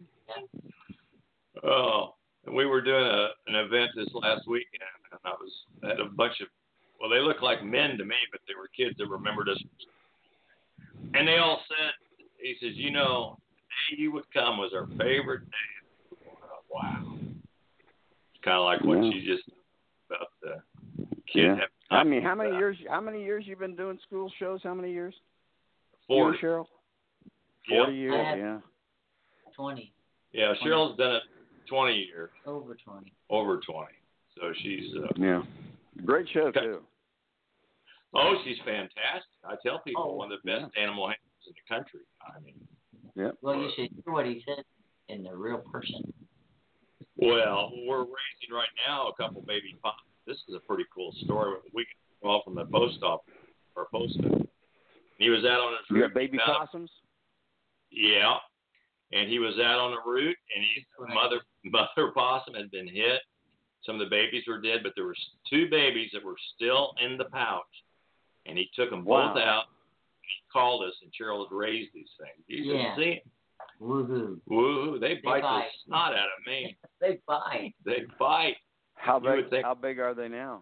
Oh, and we were doing a, an event this last weekend, and I was had a bunch of, well, they looked like men to me, but they were kids that remembered us. And they all said, he says, you know, the day you would come was our favorite day. Wow. It's kind of like what yeah. you just about the kid. Yeah. I mean, how many years? How many years you been doing school shows? How many years? Forty. You, Cheryl? Forty yep. years. Yeah. Twenty. Yeah, Cheryl's done it twenty years. Over twenty. Over twenty. So she's. Uh, yeah. Great show too. Oh, she's fantastic. I tell people oh, one of the best yeah. animal handlers in the country. I mean. Yeah. Well, you should hear what he said in the real person. Well, we're raising right now a couple baby possums. This is a pretty cool story. We got off from the post office or post office. He was out on his route. You got baby possums? Yeah. And he was out on the route, and his mother mother possum had been hit. Some of the babies were dead, but there were two babies that were still in the pouch. And he took them wow. both out. He called us, and Cheryl had raised these things. You yeah. should see them. Woohoo. Woohoo. They, they bite, bite the snot out of me. They bite. They bite. How You would big? think- How big are they now?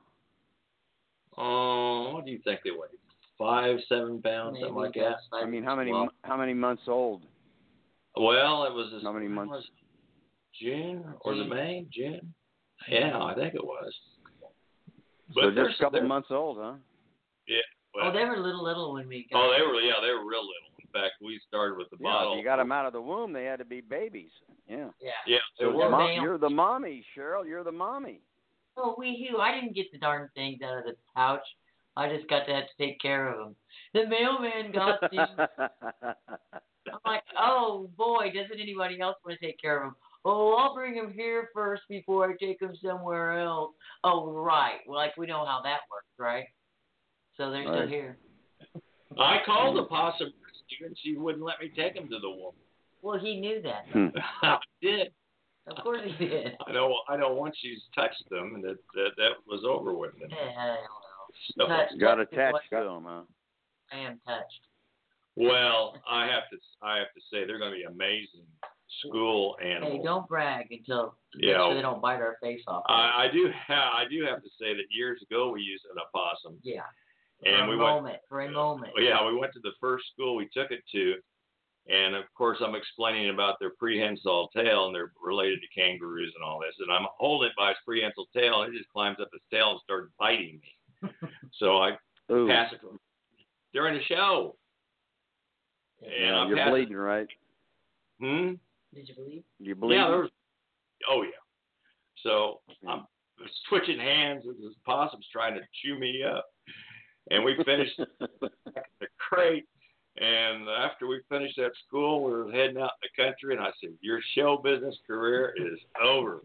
Oh, what do you think they weigh? Five, seven pounds, Maybe something like that. that's I like mean, how many? twelve. How many months old? Well, it was this, How many when months? was it? June or the June. May? June? Yeah, I think it was. But So they're- just a couple they're- months old, huh? Yeah. Well, Oh, they were little, little when we got. oh, they were. Yeah, they were real little. In fact, we started with the Yeah, bottle. if you got them out of the womb, they had to be babies. Yeah. Yeah. Yeah, So they they're were. mo- male. you're the mommy, Cheryl. You're the mommy. Oh, we who I didn't get the darn things out of the pouch. I just got to have to take care of them. The mailman got these. I'm like, oh boy, doesn't anybody else want to take care of them? Oh, I'll bring them here first before I take them somewhere else. Oh, right. Well, like we know how that works, right? So they're still Right. here. I called the possum rescue, and she wouldn't let me take him to the woman. Well, he knew that. Hmm. I did. Of course he did. I know. I know. Once she's touched them, that that, that was over with them. Yeah, I don't So, know. Touch, Got touch is attached what- to them, huh? I am touched. well, I have to. I have to say they're going to be amazing school animals. Hey, don't brag until make Yeah. sure they don't bite our face off. I, I do. Ha- I do have to say that years ago we used an opossum, yeah. and for we a went. moment, for a moment. Yeah, we went to the first school we took it to, and of course I'm explaining about their prehensile tail, and they're related to kangaroos and all this, and I'm holding it by its prehensile tail, and it just climbs up its tail and starts biting me. So I Ooh. pass it to him during the show, and Yeah, I you're pass bleeding, right? It, hmm. Did you believe? You're bleeding. Yeah, there was. Oh yeah. So I'm switching hands with this possum's trying to chew me up, and we finished the crate. And after we finished that school, we were heading out in the country, and I said, "Your show business career is over."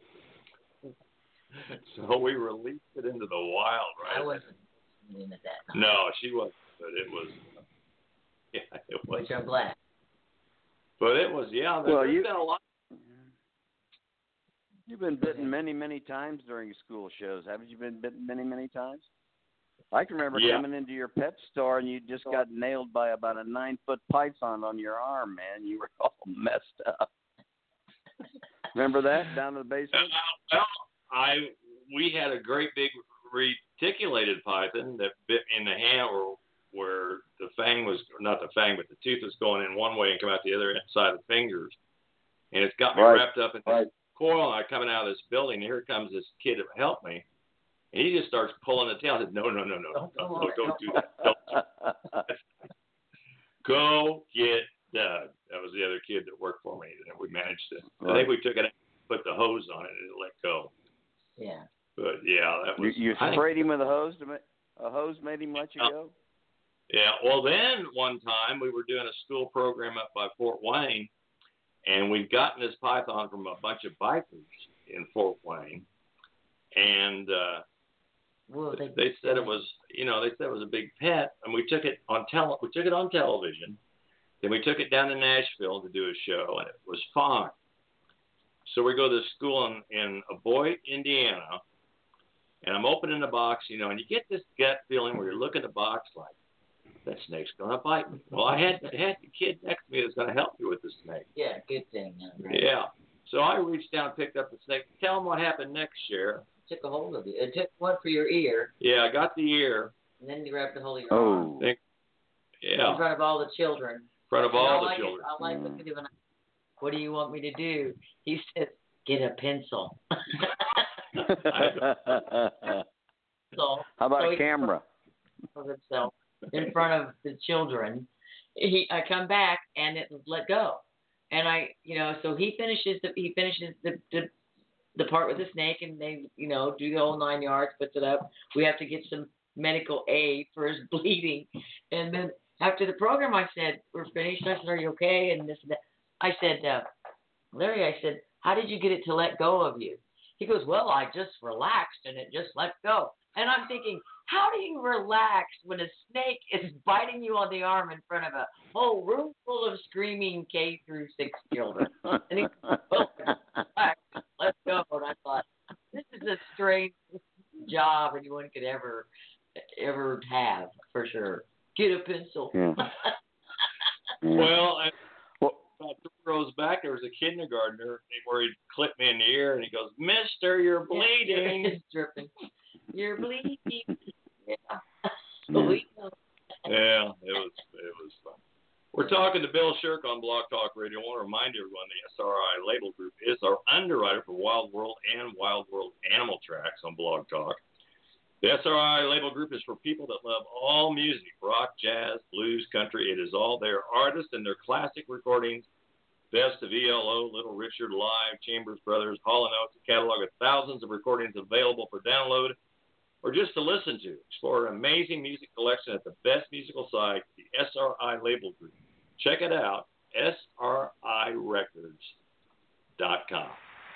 So we released it into the wild, right? I wasn't in at that time. No, she wasn't, but it was. Yeah, it was. Which I'm glad. But it was, yeah. There, Well, there's you- been a lot. You've been bitten many, many times during school shows. Haven't you been bitten many, many times? I can remember Yeah. coming into your pet store and you just got nailed by about a nine-foot python on your arm, man. You were all messed up. Remember that down in the basement? Uh, well, I we had a great big reticulated python that bit in the hand where, where the fang was, not the fang, but the tooth was going in one way and come out the other side of the fingers. And it's got me Right. wrapped up in Right. this coil, and I coming out of this building, and here comes this kid to help me. And he just starts pulling the tail. I said, no, no, no, no, Don't no, pull no, it, don't don't do that. Don't. Go get Doug. That was the other kid that worked for me. And we managed to, I Right. think we took it, put the hose on it, and it let go. Yeah. But yeah, that You, was. you I think- sprayed him with a hose to ma- a hose made him let you Oh. go? Yeah, well, then one time we were doing a school program up by Fort Wayne, and we'd gotten this python from a bunch of bikers in Fort Wayne, and uh, Well, they, they said it was, you know, they said it was a big pet, and we took it on tele, we took it on television, then we took it down to Nashville to do a show, and it was fine. So we go to school in, in Aboit, Indiana, and I'm opening the box, you know, and you get this gut feeling where you're looking at the box like, that snake's going to bite me. Well, I had, I had the kid next to me that's going to help you with the snake. yeah, good thing. huh, right? Yeah. So I reached down and picked up the snake. Tell him what happened next, Sheriff. Took a hold of you. It took one for your ear, Yeah, I got the ear. and then you grabbed a hold of your arm. Oh. Think- Yeah, In front of all the children. in front of And all I the like it- children. I like looking at him and I, what do you want me to do? He says, get a pencil. So, How about so a he- camera? of himself in front of the children. He, I come back and it was let go, and I, you know, so he finishes the he finishes the the, the part with the snake, and they, you know, do the whole nine yards, puts it up. We have to get some medical aid for his bleeding, and then after the program, I said, we're finished. I said, are you okay? And this and that. I said, uh, Larry, I said, how did you get it to let go of you? He goes, well, I just relaxed and it just let go. And I'm thinking, how do you relax when a snake is biting you on the arm in front of a whole room full of screaming K through six children? And he goes, well, relax, let's go. And I thought, this is a strange job anyone could ever, ever have, for sure. Get a pencil. Yeah. Yeah. Well, I, Well- about two or rows back, there was a kindergartner where he clipped me in the ear, and he goes, "Mister, you're bleeding." It's dripping. You're bleeding. Yeah. Mm. Yeah, it was it was fun. We're talking to Bill Shirk on Blog Talk Radio. I want to remind everyone the S R I Label Group is our underwriter for Wild World and Wild World Animal Tracks on Blog Talk. The S R I Label Group is for people that love all music, rock, jazz, blues, country. It is all their artists and their classic recordings, Best of E L O, Little Richard, Live, Chambers Brothers, Hall and Oates, a catalog of thousands of recordings available for download or just to listen to. Explore an amazing music collection at the best musical site, the S R I Label Group. Check it out, S R I records dot com.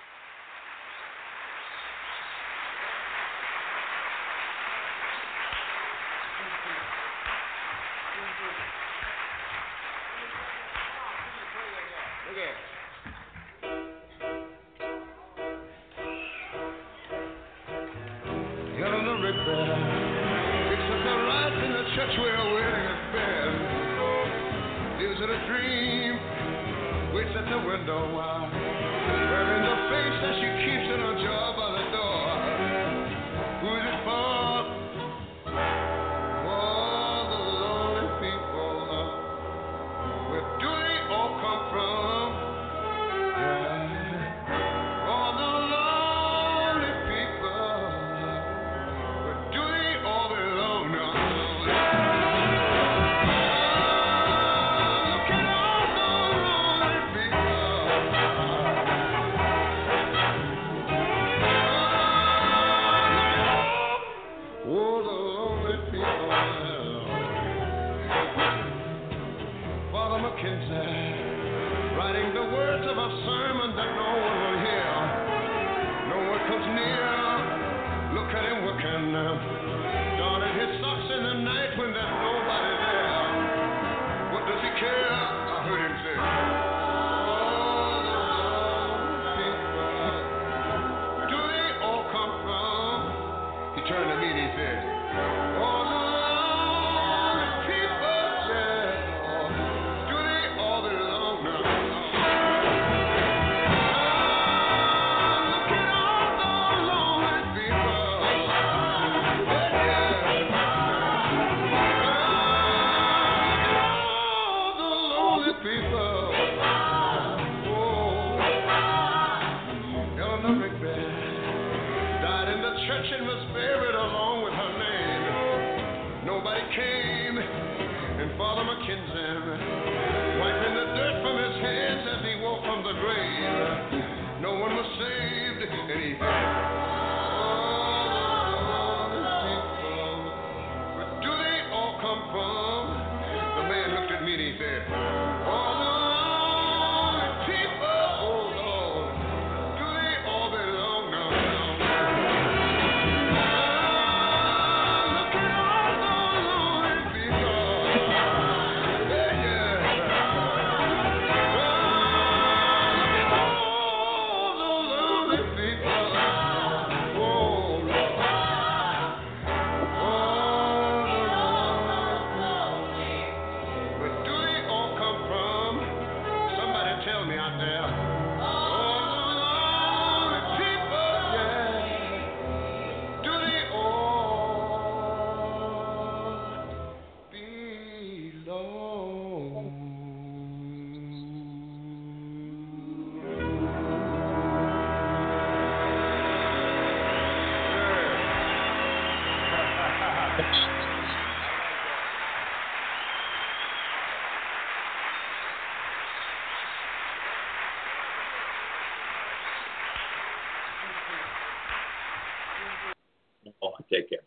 Oh, take care.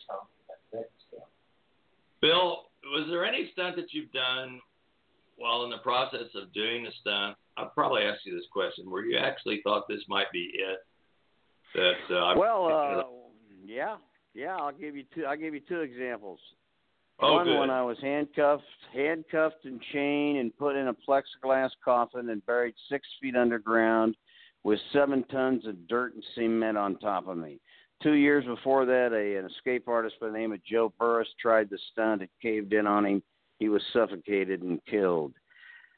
Bill, was there any stunt that you've done while in the process of doing the stunt? I'll probably ask you this question: where you actually thought this might be it? That uh, well, uh, yeah, yeah. I'll give you two. I'll give you two examples. Oh, One good. when I was handcuffed, handcuffed and chained, and put in a plexiglass coffin and buried six feet underground with seven tons of dirt and cement on top of me. Two years before that, a, an escape artist by the name of Joe Burris tried the stunt. It caved in on him. He was suffocated and killed.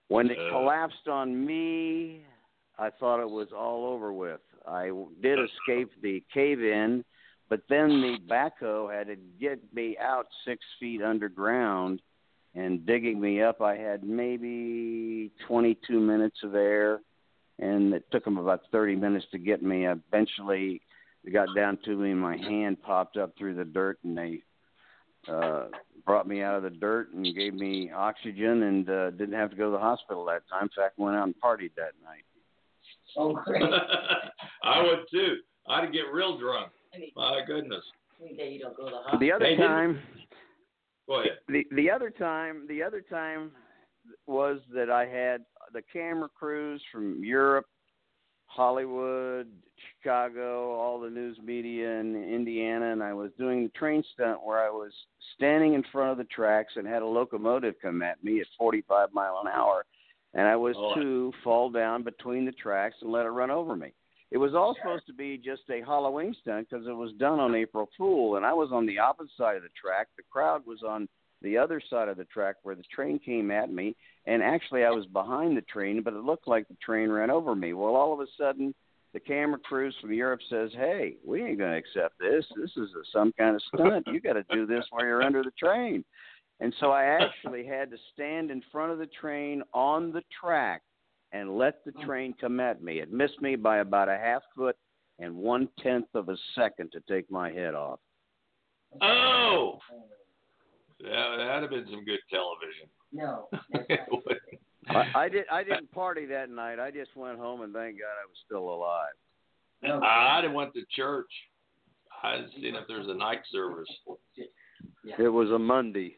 When it Uh. collapsed on me, I thought it was all over with. I did escape the cave-in, but then the backhoe had to get me out six feet underground and digging me up. I had maybe twenty-two minutes of air, and it took them about thirty minutes to get me. Eventually, they got down to me, and my hand popped up through the dirt, and they uh, brought me out of the dirt and gave me oxygen, and uh, didn't have to go to the hospital that time. In fact, went out and partied that night. Oh, great. I would too. I'd get real drunk. My goodness. You don't go to the hospital. The other Hey, time, Go ahead. the the other time, the other time was that I had the camera crews from Europe, Hollywood, Chicago, all the news media in Indiana, and I was doing the train stunt where I was standing in front of the tracks and had a locomotive come at me at forty-five mile an hour, and I was Oh. to fall down between the tracks and let it run over me. It was all supposed to be just a Halloween stunt because it was done on April Fool, and I was on the opposite side of the track. The crowd was on the other side of the track where the train came at me, and actually I was behind the train, but it looked like the train ran over me. Well, all of a sudden, the camera crews from Europe says, hey, we ain't going to accept this. This is a, some kind of stunt. You got to do this while you're under the train. And so I actually had to stand in front of the train on the track and let the train come at me. It missed me by about a half foot and one-tenth of a second to take my head off. Oh! Yeah, that'd have been some good television. No. I, I, did, I didn't party that night. I just went home, and thank God I was still alive. No. I didn't went to church. I didn't see if there's a night service. It was a Monday.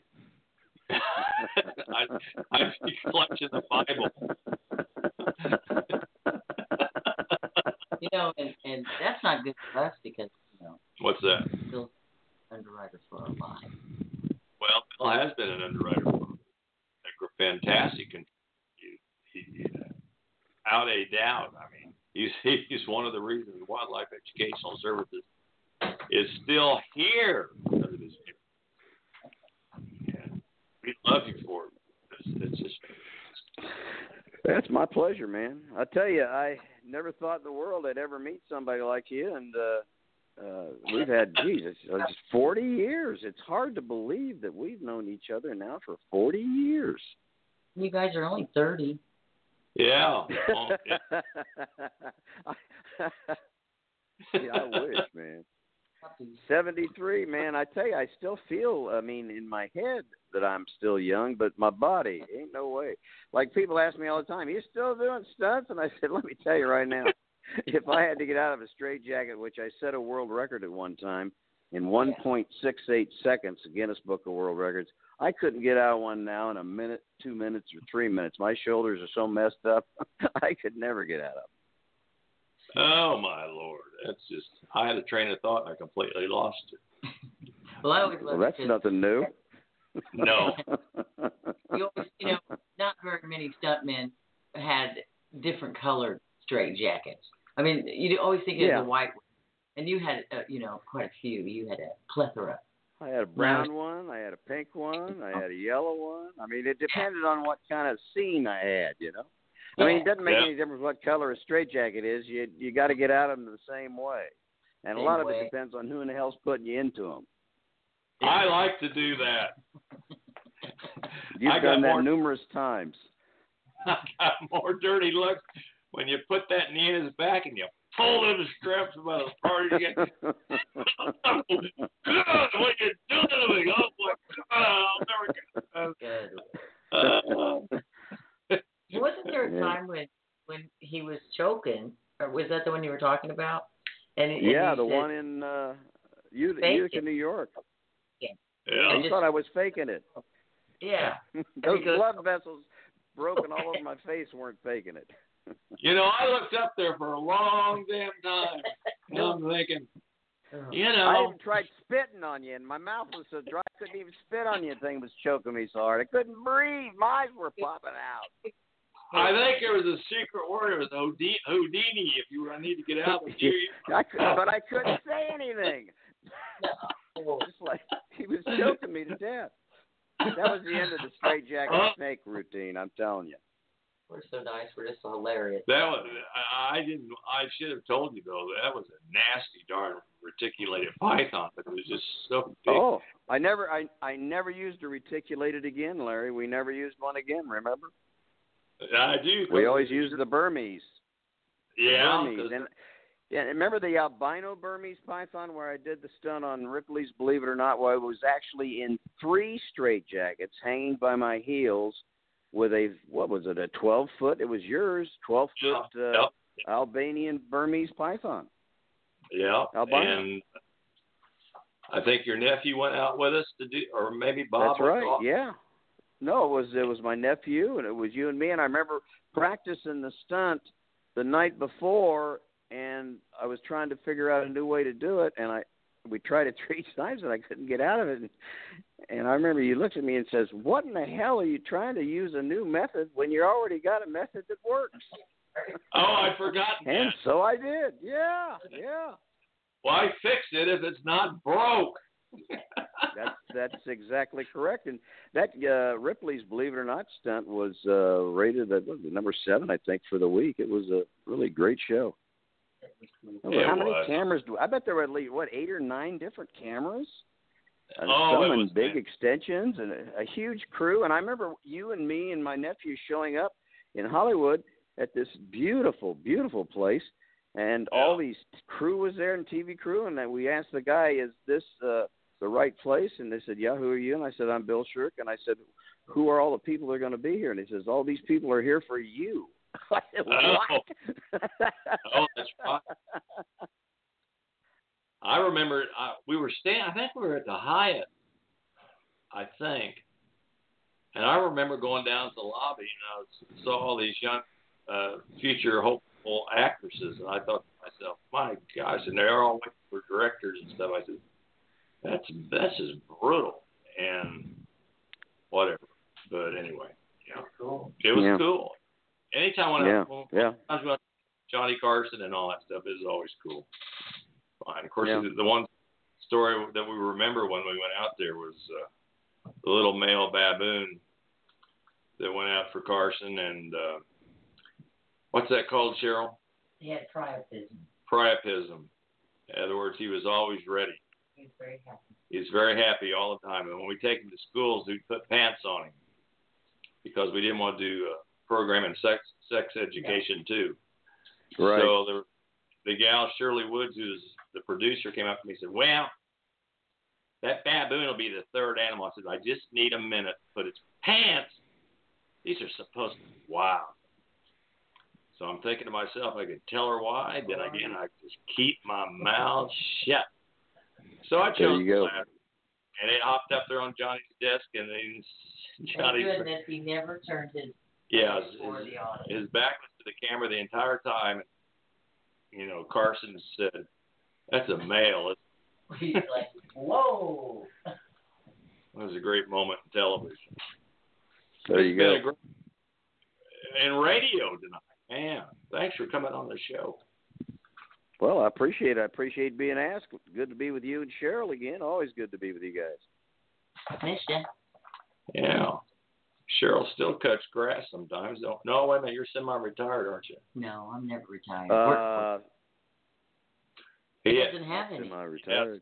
I, I'd be clutching the Bible. You know, and, and that's not good for us because, you know, What's that? Bill's underwriter for our lives. Well, Bill has been an underwriter for a fantastic. He, he, out a doubt. I mean, he's he's one of the reasons Wildlife Educational Services is still here. Because of his yeah. We love you for it. It's, it's just. That's my pleasure, man. I tell you, I never thought in the world I'd ever meet somebody like you, and uh, uh, we've had, Jesus, it's forty years. It's hard to believe that we've known each other now for forty years. You guys are only thirty. Yeah. Well, yeah. Yeah, I wish, man. seventy-three, man. I tell you, I still feel, I mean, in my head that I'm still young, but my body, ain't no way. Like, people ask me all the time, you still doing stunts? And I said, let me tell you right now, if I had to get out of a straitjacket, which I set a world record at one time, in one point six eight seconds, Guinness Book of World Records, I couldn't get out of one now in a minute, two minutes, or three minutes. My shoulders are so messed up, I could never get out of them. Oh, my Lord. That's just, I had a train of thought and I completely lost it. Well, I always Well, that's nothing new. No. You always, you know, not very many stuntmen had different colored straight jackets. I mean, you always think of Yeah. the white one. And you had, uh, you know, quite a few. You had a plethora. I had a brown one. I had a pink one. I had a yellow one. I mean, it depended on what kind of scene I had, you know. I mean, it doesn't make Yeah. any difference what color a straitjacket is. You you got to get out of them the same way, and Same a lot of way. it depends on who in the hell's putting you into them. I like to do that. You've I got done that more- numerous times. I got more dirty looks when you put that knee in his back and you pull them straps about as far as you get. God, what you doing to me? Oh, my God, I'll never get Good. uh, Wasn't there a Yeah. time when, when he was choking? Or was that the one you were talking about? And, and Yeah, you the said, one in uh, Utica, Fake Utica, it. New York. Yeah. I just- thought I was faking it. Yeah. Those Because- blood vessels broken all over my face weren't faking it. You know, I looked up there for a long damn time. And I'm thinking, you I know, even tried spitting on you, and my mouth was so dry I couldn't even spit on you. The thing was choking me so hard I couldn't breathe. My eyes were popping out. I think there was a secret word. It was Houdini, Houdini if you I need to get out of here. I could, but I couldn't say anything. Just like he was choking me to death. That was the end of the straitjacket snake routine. I'm telling you. We're so nice. We're just so hilarious. That was I, I didn't. I should have told you though. That was a nasty darn reticulated python, but it was just so big. Oh, I never, I, I never used a reticulated again, Larry. We never used one again. Remember? I do. We always used the Burmese. Yeah. The Burmese. And, yeah, remember the albino Burmese python where I did the stunt on Ripley's Believe It or Not, where I was actually in three straitjackets hanging by my heels with a, what was it, a twelve foot? It was yours, twelve foot uh, yep. Albanian Burmese python. Yeah. Albino. And I think your nephew went out with us to do, or maybe Bob. That's right. Yeah. No, it was it was my nephew, and it was you and me. And I remember practicing the stunt the night before, and I was trying to figure out a new way to do it. And I we tried it three times, and I couldn't get out of it. And, and I remember you looked at me and says, "What in the hell are you trying to use a new method when you already got a method that works?" Oh, I forgot. And so I did. Yeah, yeah. Why fix it if it's not broke? that's that's exactly correct. And that uh, Ripley's Believe It or Not stunt was uh, rated at what, number seven, I think, for the week. It was a really great show. It How many was. cameras do I bet there were at least what eight or nine different cameras? And Oh, it some was in big big. extensions and a, a huge crew. And I remember you and me and my nephew showing up in Hollywood at this beautiful, beautiful place. And Yeah. all these crew was there and T V crew. And then we asked the guy, is this uh, the right place? And they said, yeah, who are you? And I said, I'm Bill Shirk. And I said, who are all the people that are going to be here? And he says, all these people are here for you. I said, what? Oh, that's right. I remember uh, we were staying, I think we were at the Hyatt, I think. And I remember going down to the lobby and I saw all these young uh, future hopeful actresses. And I thought to myself, my gosh, and they're all waiting for directors and stuff. I said, that's, that's just brutal. And whatever. But anyway, yeah. Cool. It was Yeah. cool. Anytime when Yeah, I, when yeah. I was with Johnny Carson and all that stuff is always cool. Fine. Of course, Yeah. the, the one story that we remember when we went out there was uh, the little male baboon that went out for Carson. And uh, what's that called, Cheryl? He had priapism. Priapism. In other words, he was always ready. He was very happy. He was very happy all the time. And when we take him to schools, we'd put pants on him because we didn't want to do uh, program in sex sex education too. Right. So the the gal Shirley Woods, who's the producer, came up to me and said, "Well, that baboon will be the third animal." I said, "I just need a minute, but its pants, these are supposed to be wild." So I'm thinking to myself, I could tell her why. Then again, I just keep my mouth shut. So I There chose you the go. latter, and it hopped up there on Johnny's desk, and then Johnny, Thank goodness he never turned his yeah, face toward his, the audience. his back was to the camera the entire time. You know, Carson said, "That's a male." He's like, whoa. It was a great moment in television. There you It's been go. a great, and radio tonight. Man, thanks for coming on the show. Well, I appreciate it. I appreciate being asked. Good to be with you and Cheryl again. Always good to be with you guys. Miss ya. Yeah. Cheryl still cuts grass sometimes. Don't, no, wait a minute. You're semi-retired, aren't you? No, I'm never retired. Uh, he yeah. doesn't have any. Semi-retired.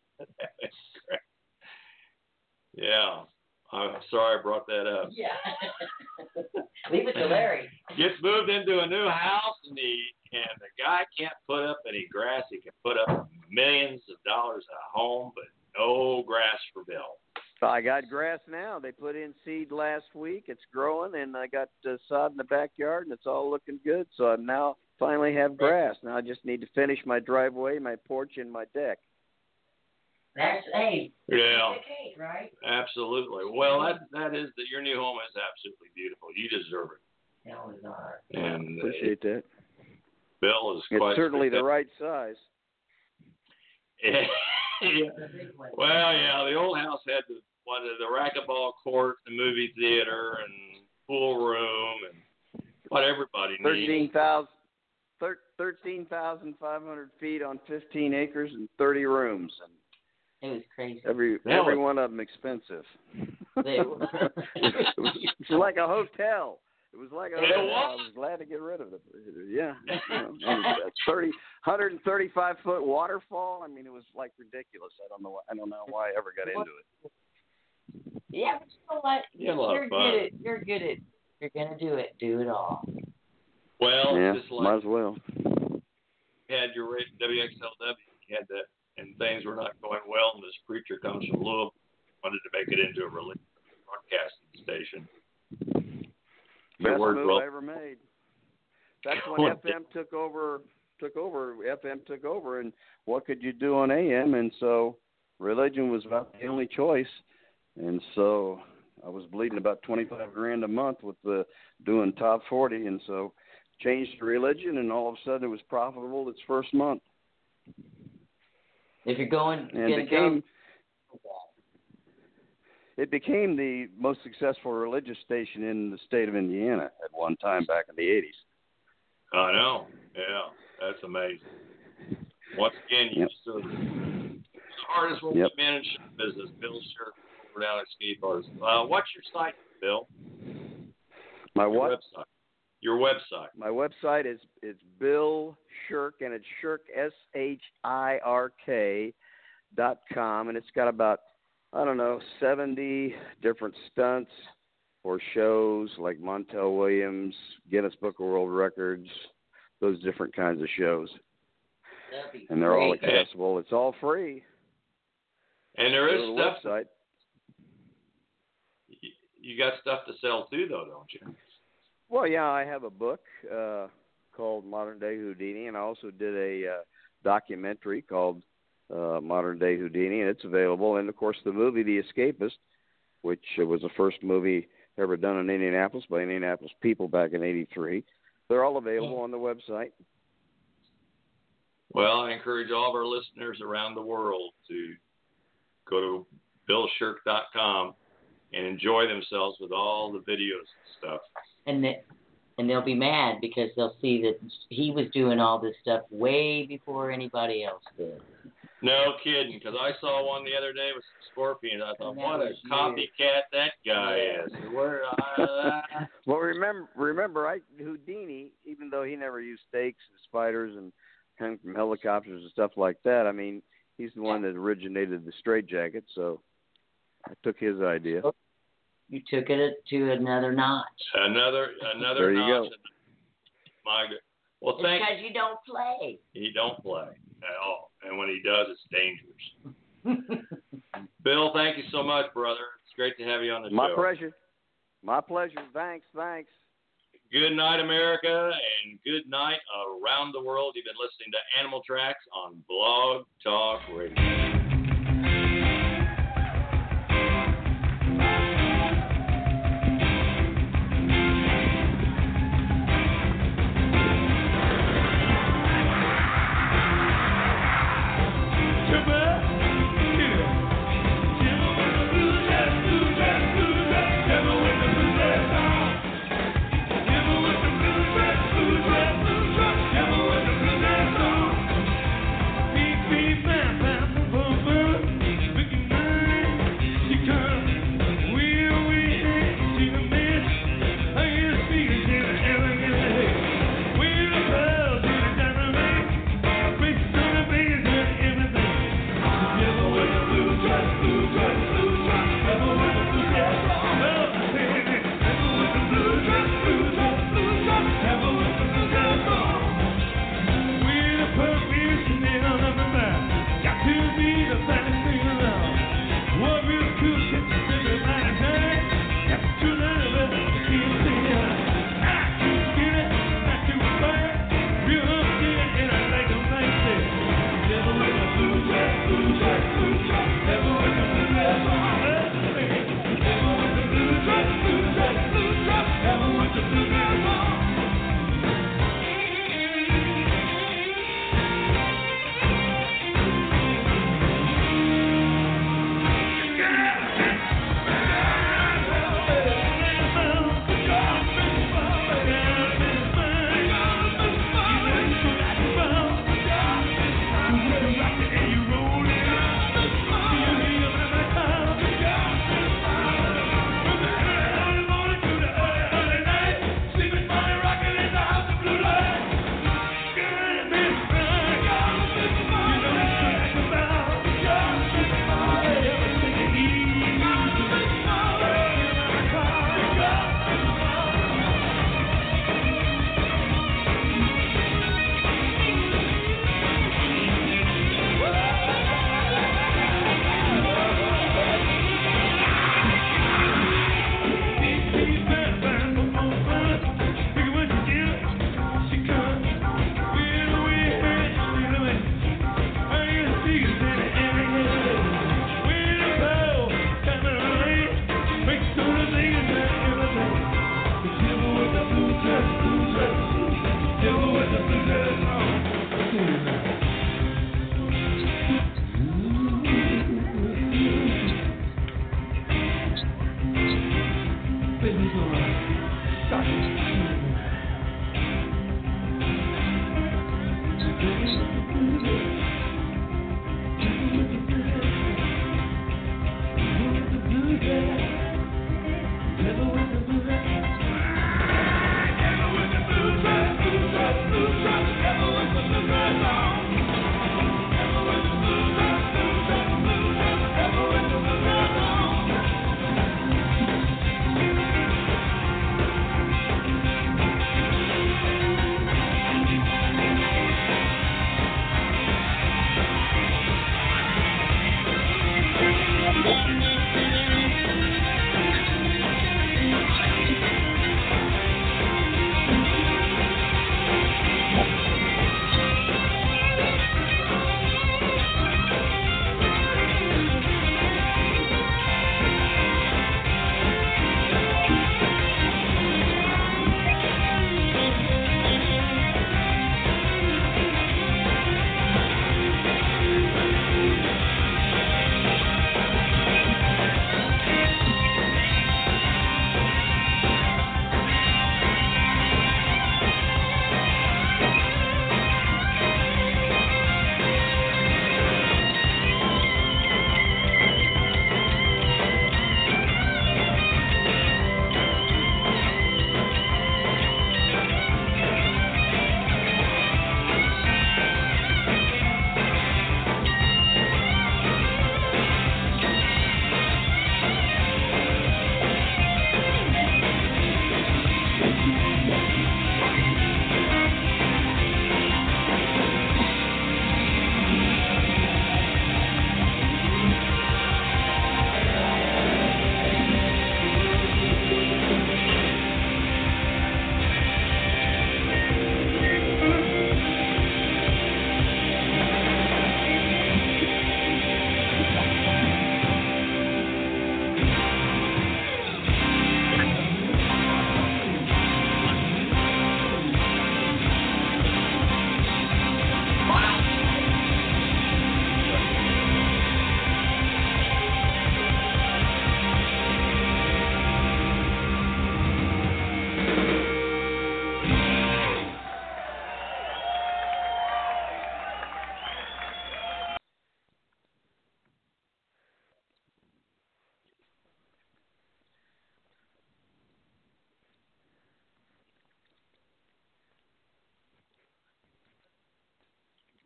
Yeah. I'm sorry I brought that up. Yeah. Leave it to Larry. Gets moved into a new house, and the and the guy can't put up any grass. He can put up millions of dollars a home, but no grass for Bill. I got grass now. They put in seed last week. It's growing, and I got uh, sod in the backyard, and it's all looking good. So I now finally have grass. Now I just need to finish my driveway, my porch, and my deck. That's hey. Yeah. It's okay, right? Absolutely. Well, that that is that your new home is absolutely beautiful. You deserve it. No, it's not. And uh, Appreciate that. Bill is It's quite certainly the right size. yeah. Well, yeah, the old house had the what the racquetball court, the movie theater, and pool room, and what everybody needs. Thirteen thousand. Thirteen thousand five hundred feet on fifteen acres and thirty rooms, and it was crazy. Every That every was, one of them expensive. They were. it was like a hotel. It It was like, It I, was? I was glad to get rid of it. Yeah. You know, and a thirty, one hundred thirty-five foot waterfall. I mean, it was like ridiculous. I don't know. I don't know why I ever got into it. Yeah, but you know what? You had a lot You're of fun. good at. You're good at. You're gonna do it. Do it all. Well, Yeah, just like might as well. you had your ra- W X L W, you had that, and things were not going well, and this preacher comes from Louisville, wanted to make it into a religious broadcasting station. Your Best word move roll. I ever made. That's when F M took over. Took over. F M took over, and what could you do on A M? And so, religion was about the only choice. And so, I was bleeding about twenty-five grand a month with the doing top forty, and so changed to religion, and all of a sudden it was profitable its first month. If you're going, And gonna became go, it became the most successful religious station in the state of Indiana at one time back in the eighties. I know. Yeah, that's amazing. Once again, you Yep. just sort of the hardest one Yep. to manage business. Bill Shirk over down at Escape Artists. Uh, what's your site, Bill? My Your what? website. Your website. My website is it's Bill Shirk, and it's Shirk S H I R K dot com, and it's got about I don't know seventy different stunts for shows like Montel Williams, Guinness Book of World Records, those different kinds of shows, that'd be and they're all great. accessible. It's all free. And there Go is to the stuff. website. You- You got stuff to sell too, though, don't you? Well, yeah, I have a book uh, called Modern Day Houdini, and I also did a uh, documentary called uh, Modern Day Houdini, and it's available. And, of course, the movie The Escapist, which uh, was the first movie ever done in Indianapolis by Indianapolis people back in eighty-three. They're all available on the website. Well, I encourage all of our listeners around the world to go to bill shirk dot com and enjoy themselves with all the videos and stuff. And they, and they'll be mad because they'll see that he was doing all this stuff way before anybody else did. No kidding, because I saw one the other day with some scorpions. I thought, And that what a was you. copycat that guy is. Where, uh, Well, remember, remember, I Houdini, even though he never used stakes and spiders and hung from helicopters and stuff like that, I mean, he's the one that originated the straitjacket, so I took his idea. You took it to another notch. another another There you notch. go. My good. Well, It's thank because you don't play. He don't play at all, and when he does, it's dangerous. Bill, thank you so much, brother. It's great to have you on the My show. pleasure. My pleasure. Thanks, thanks. Good night, America, and good night around the world. You've been listening to Animal Tracks on Blog Talk Radio.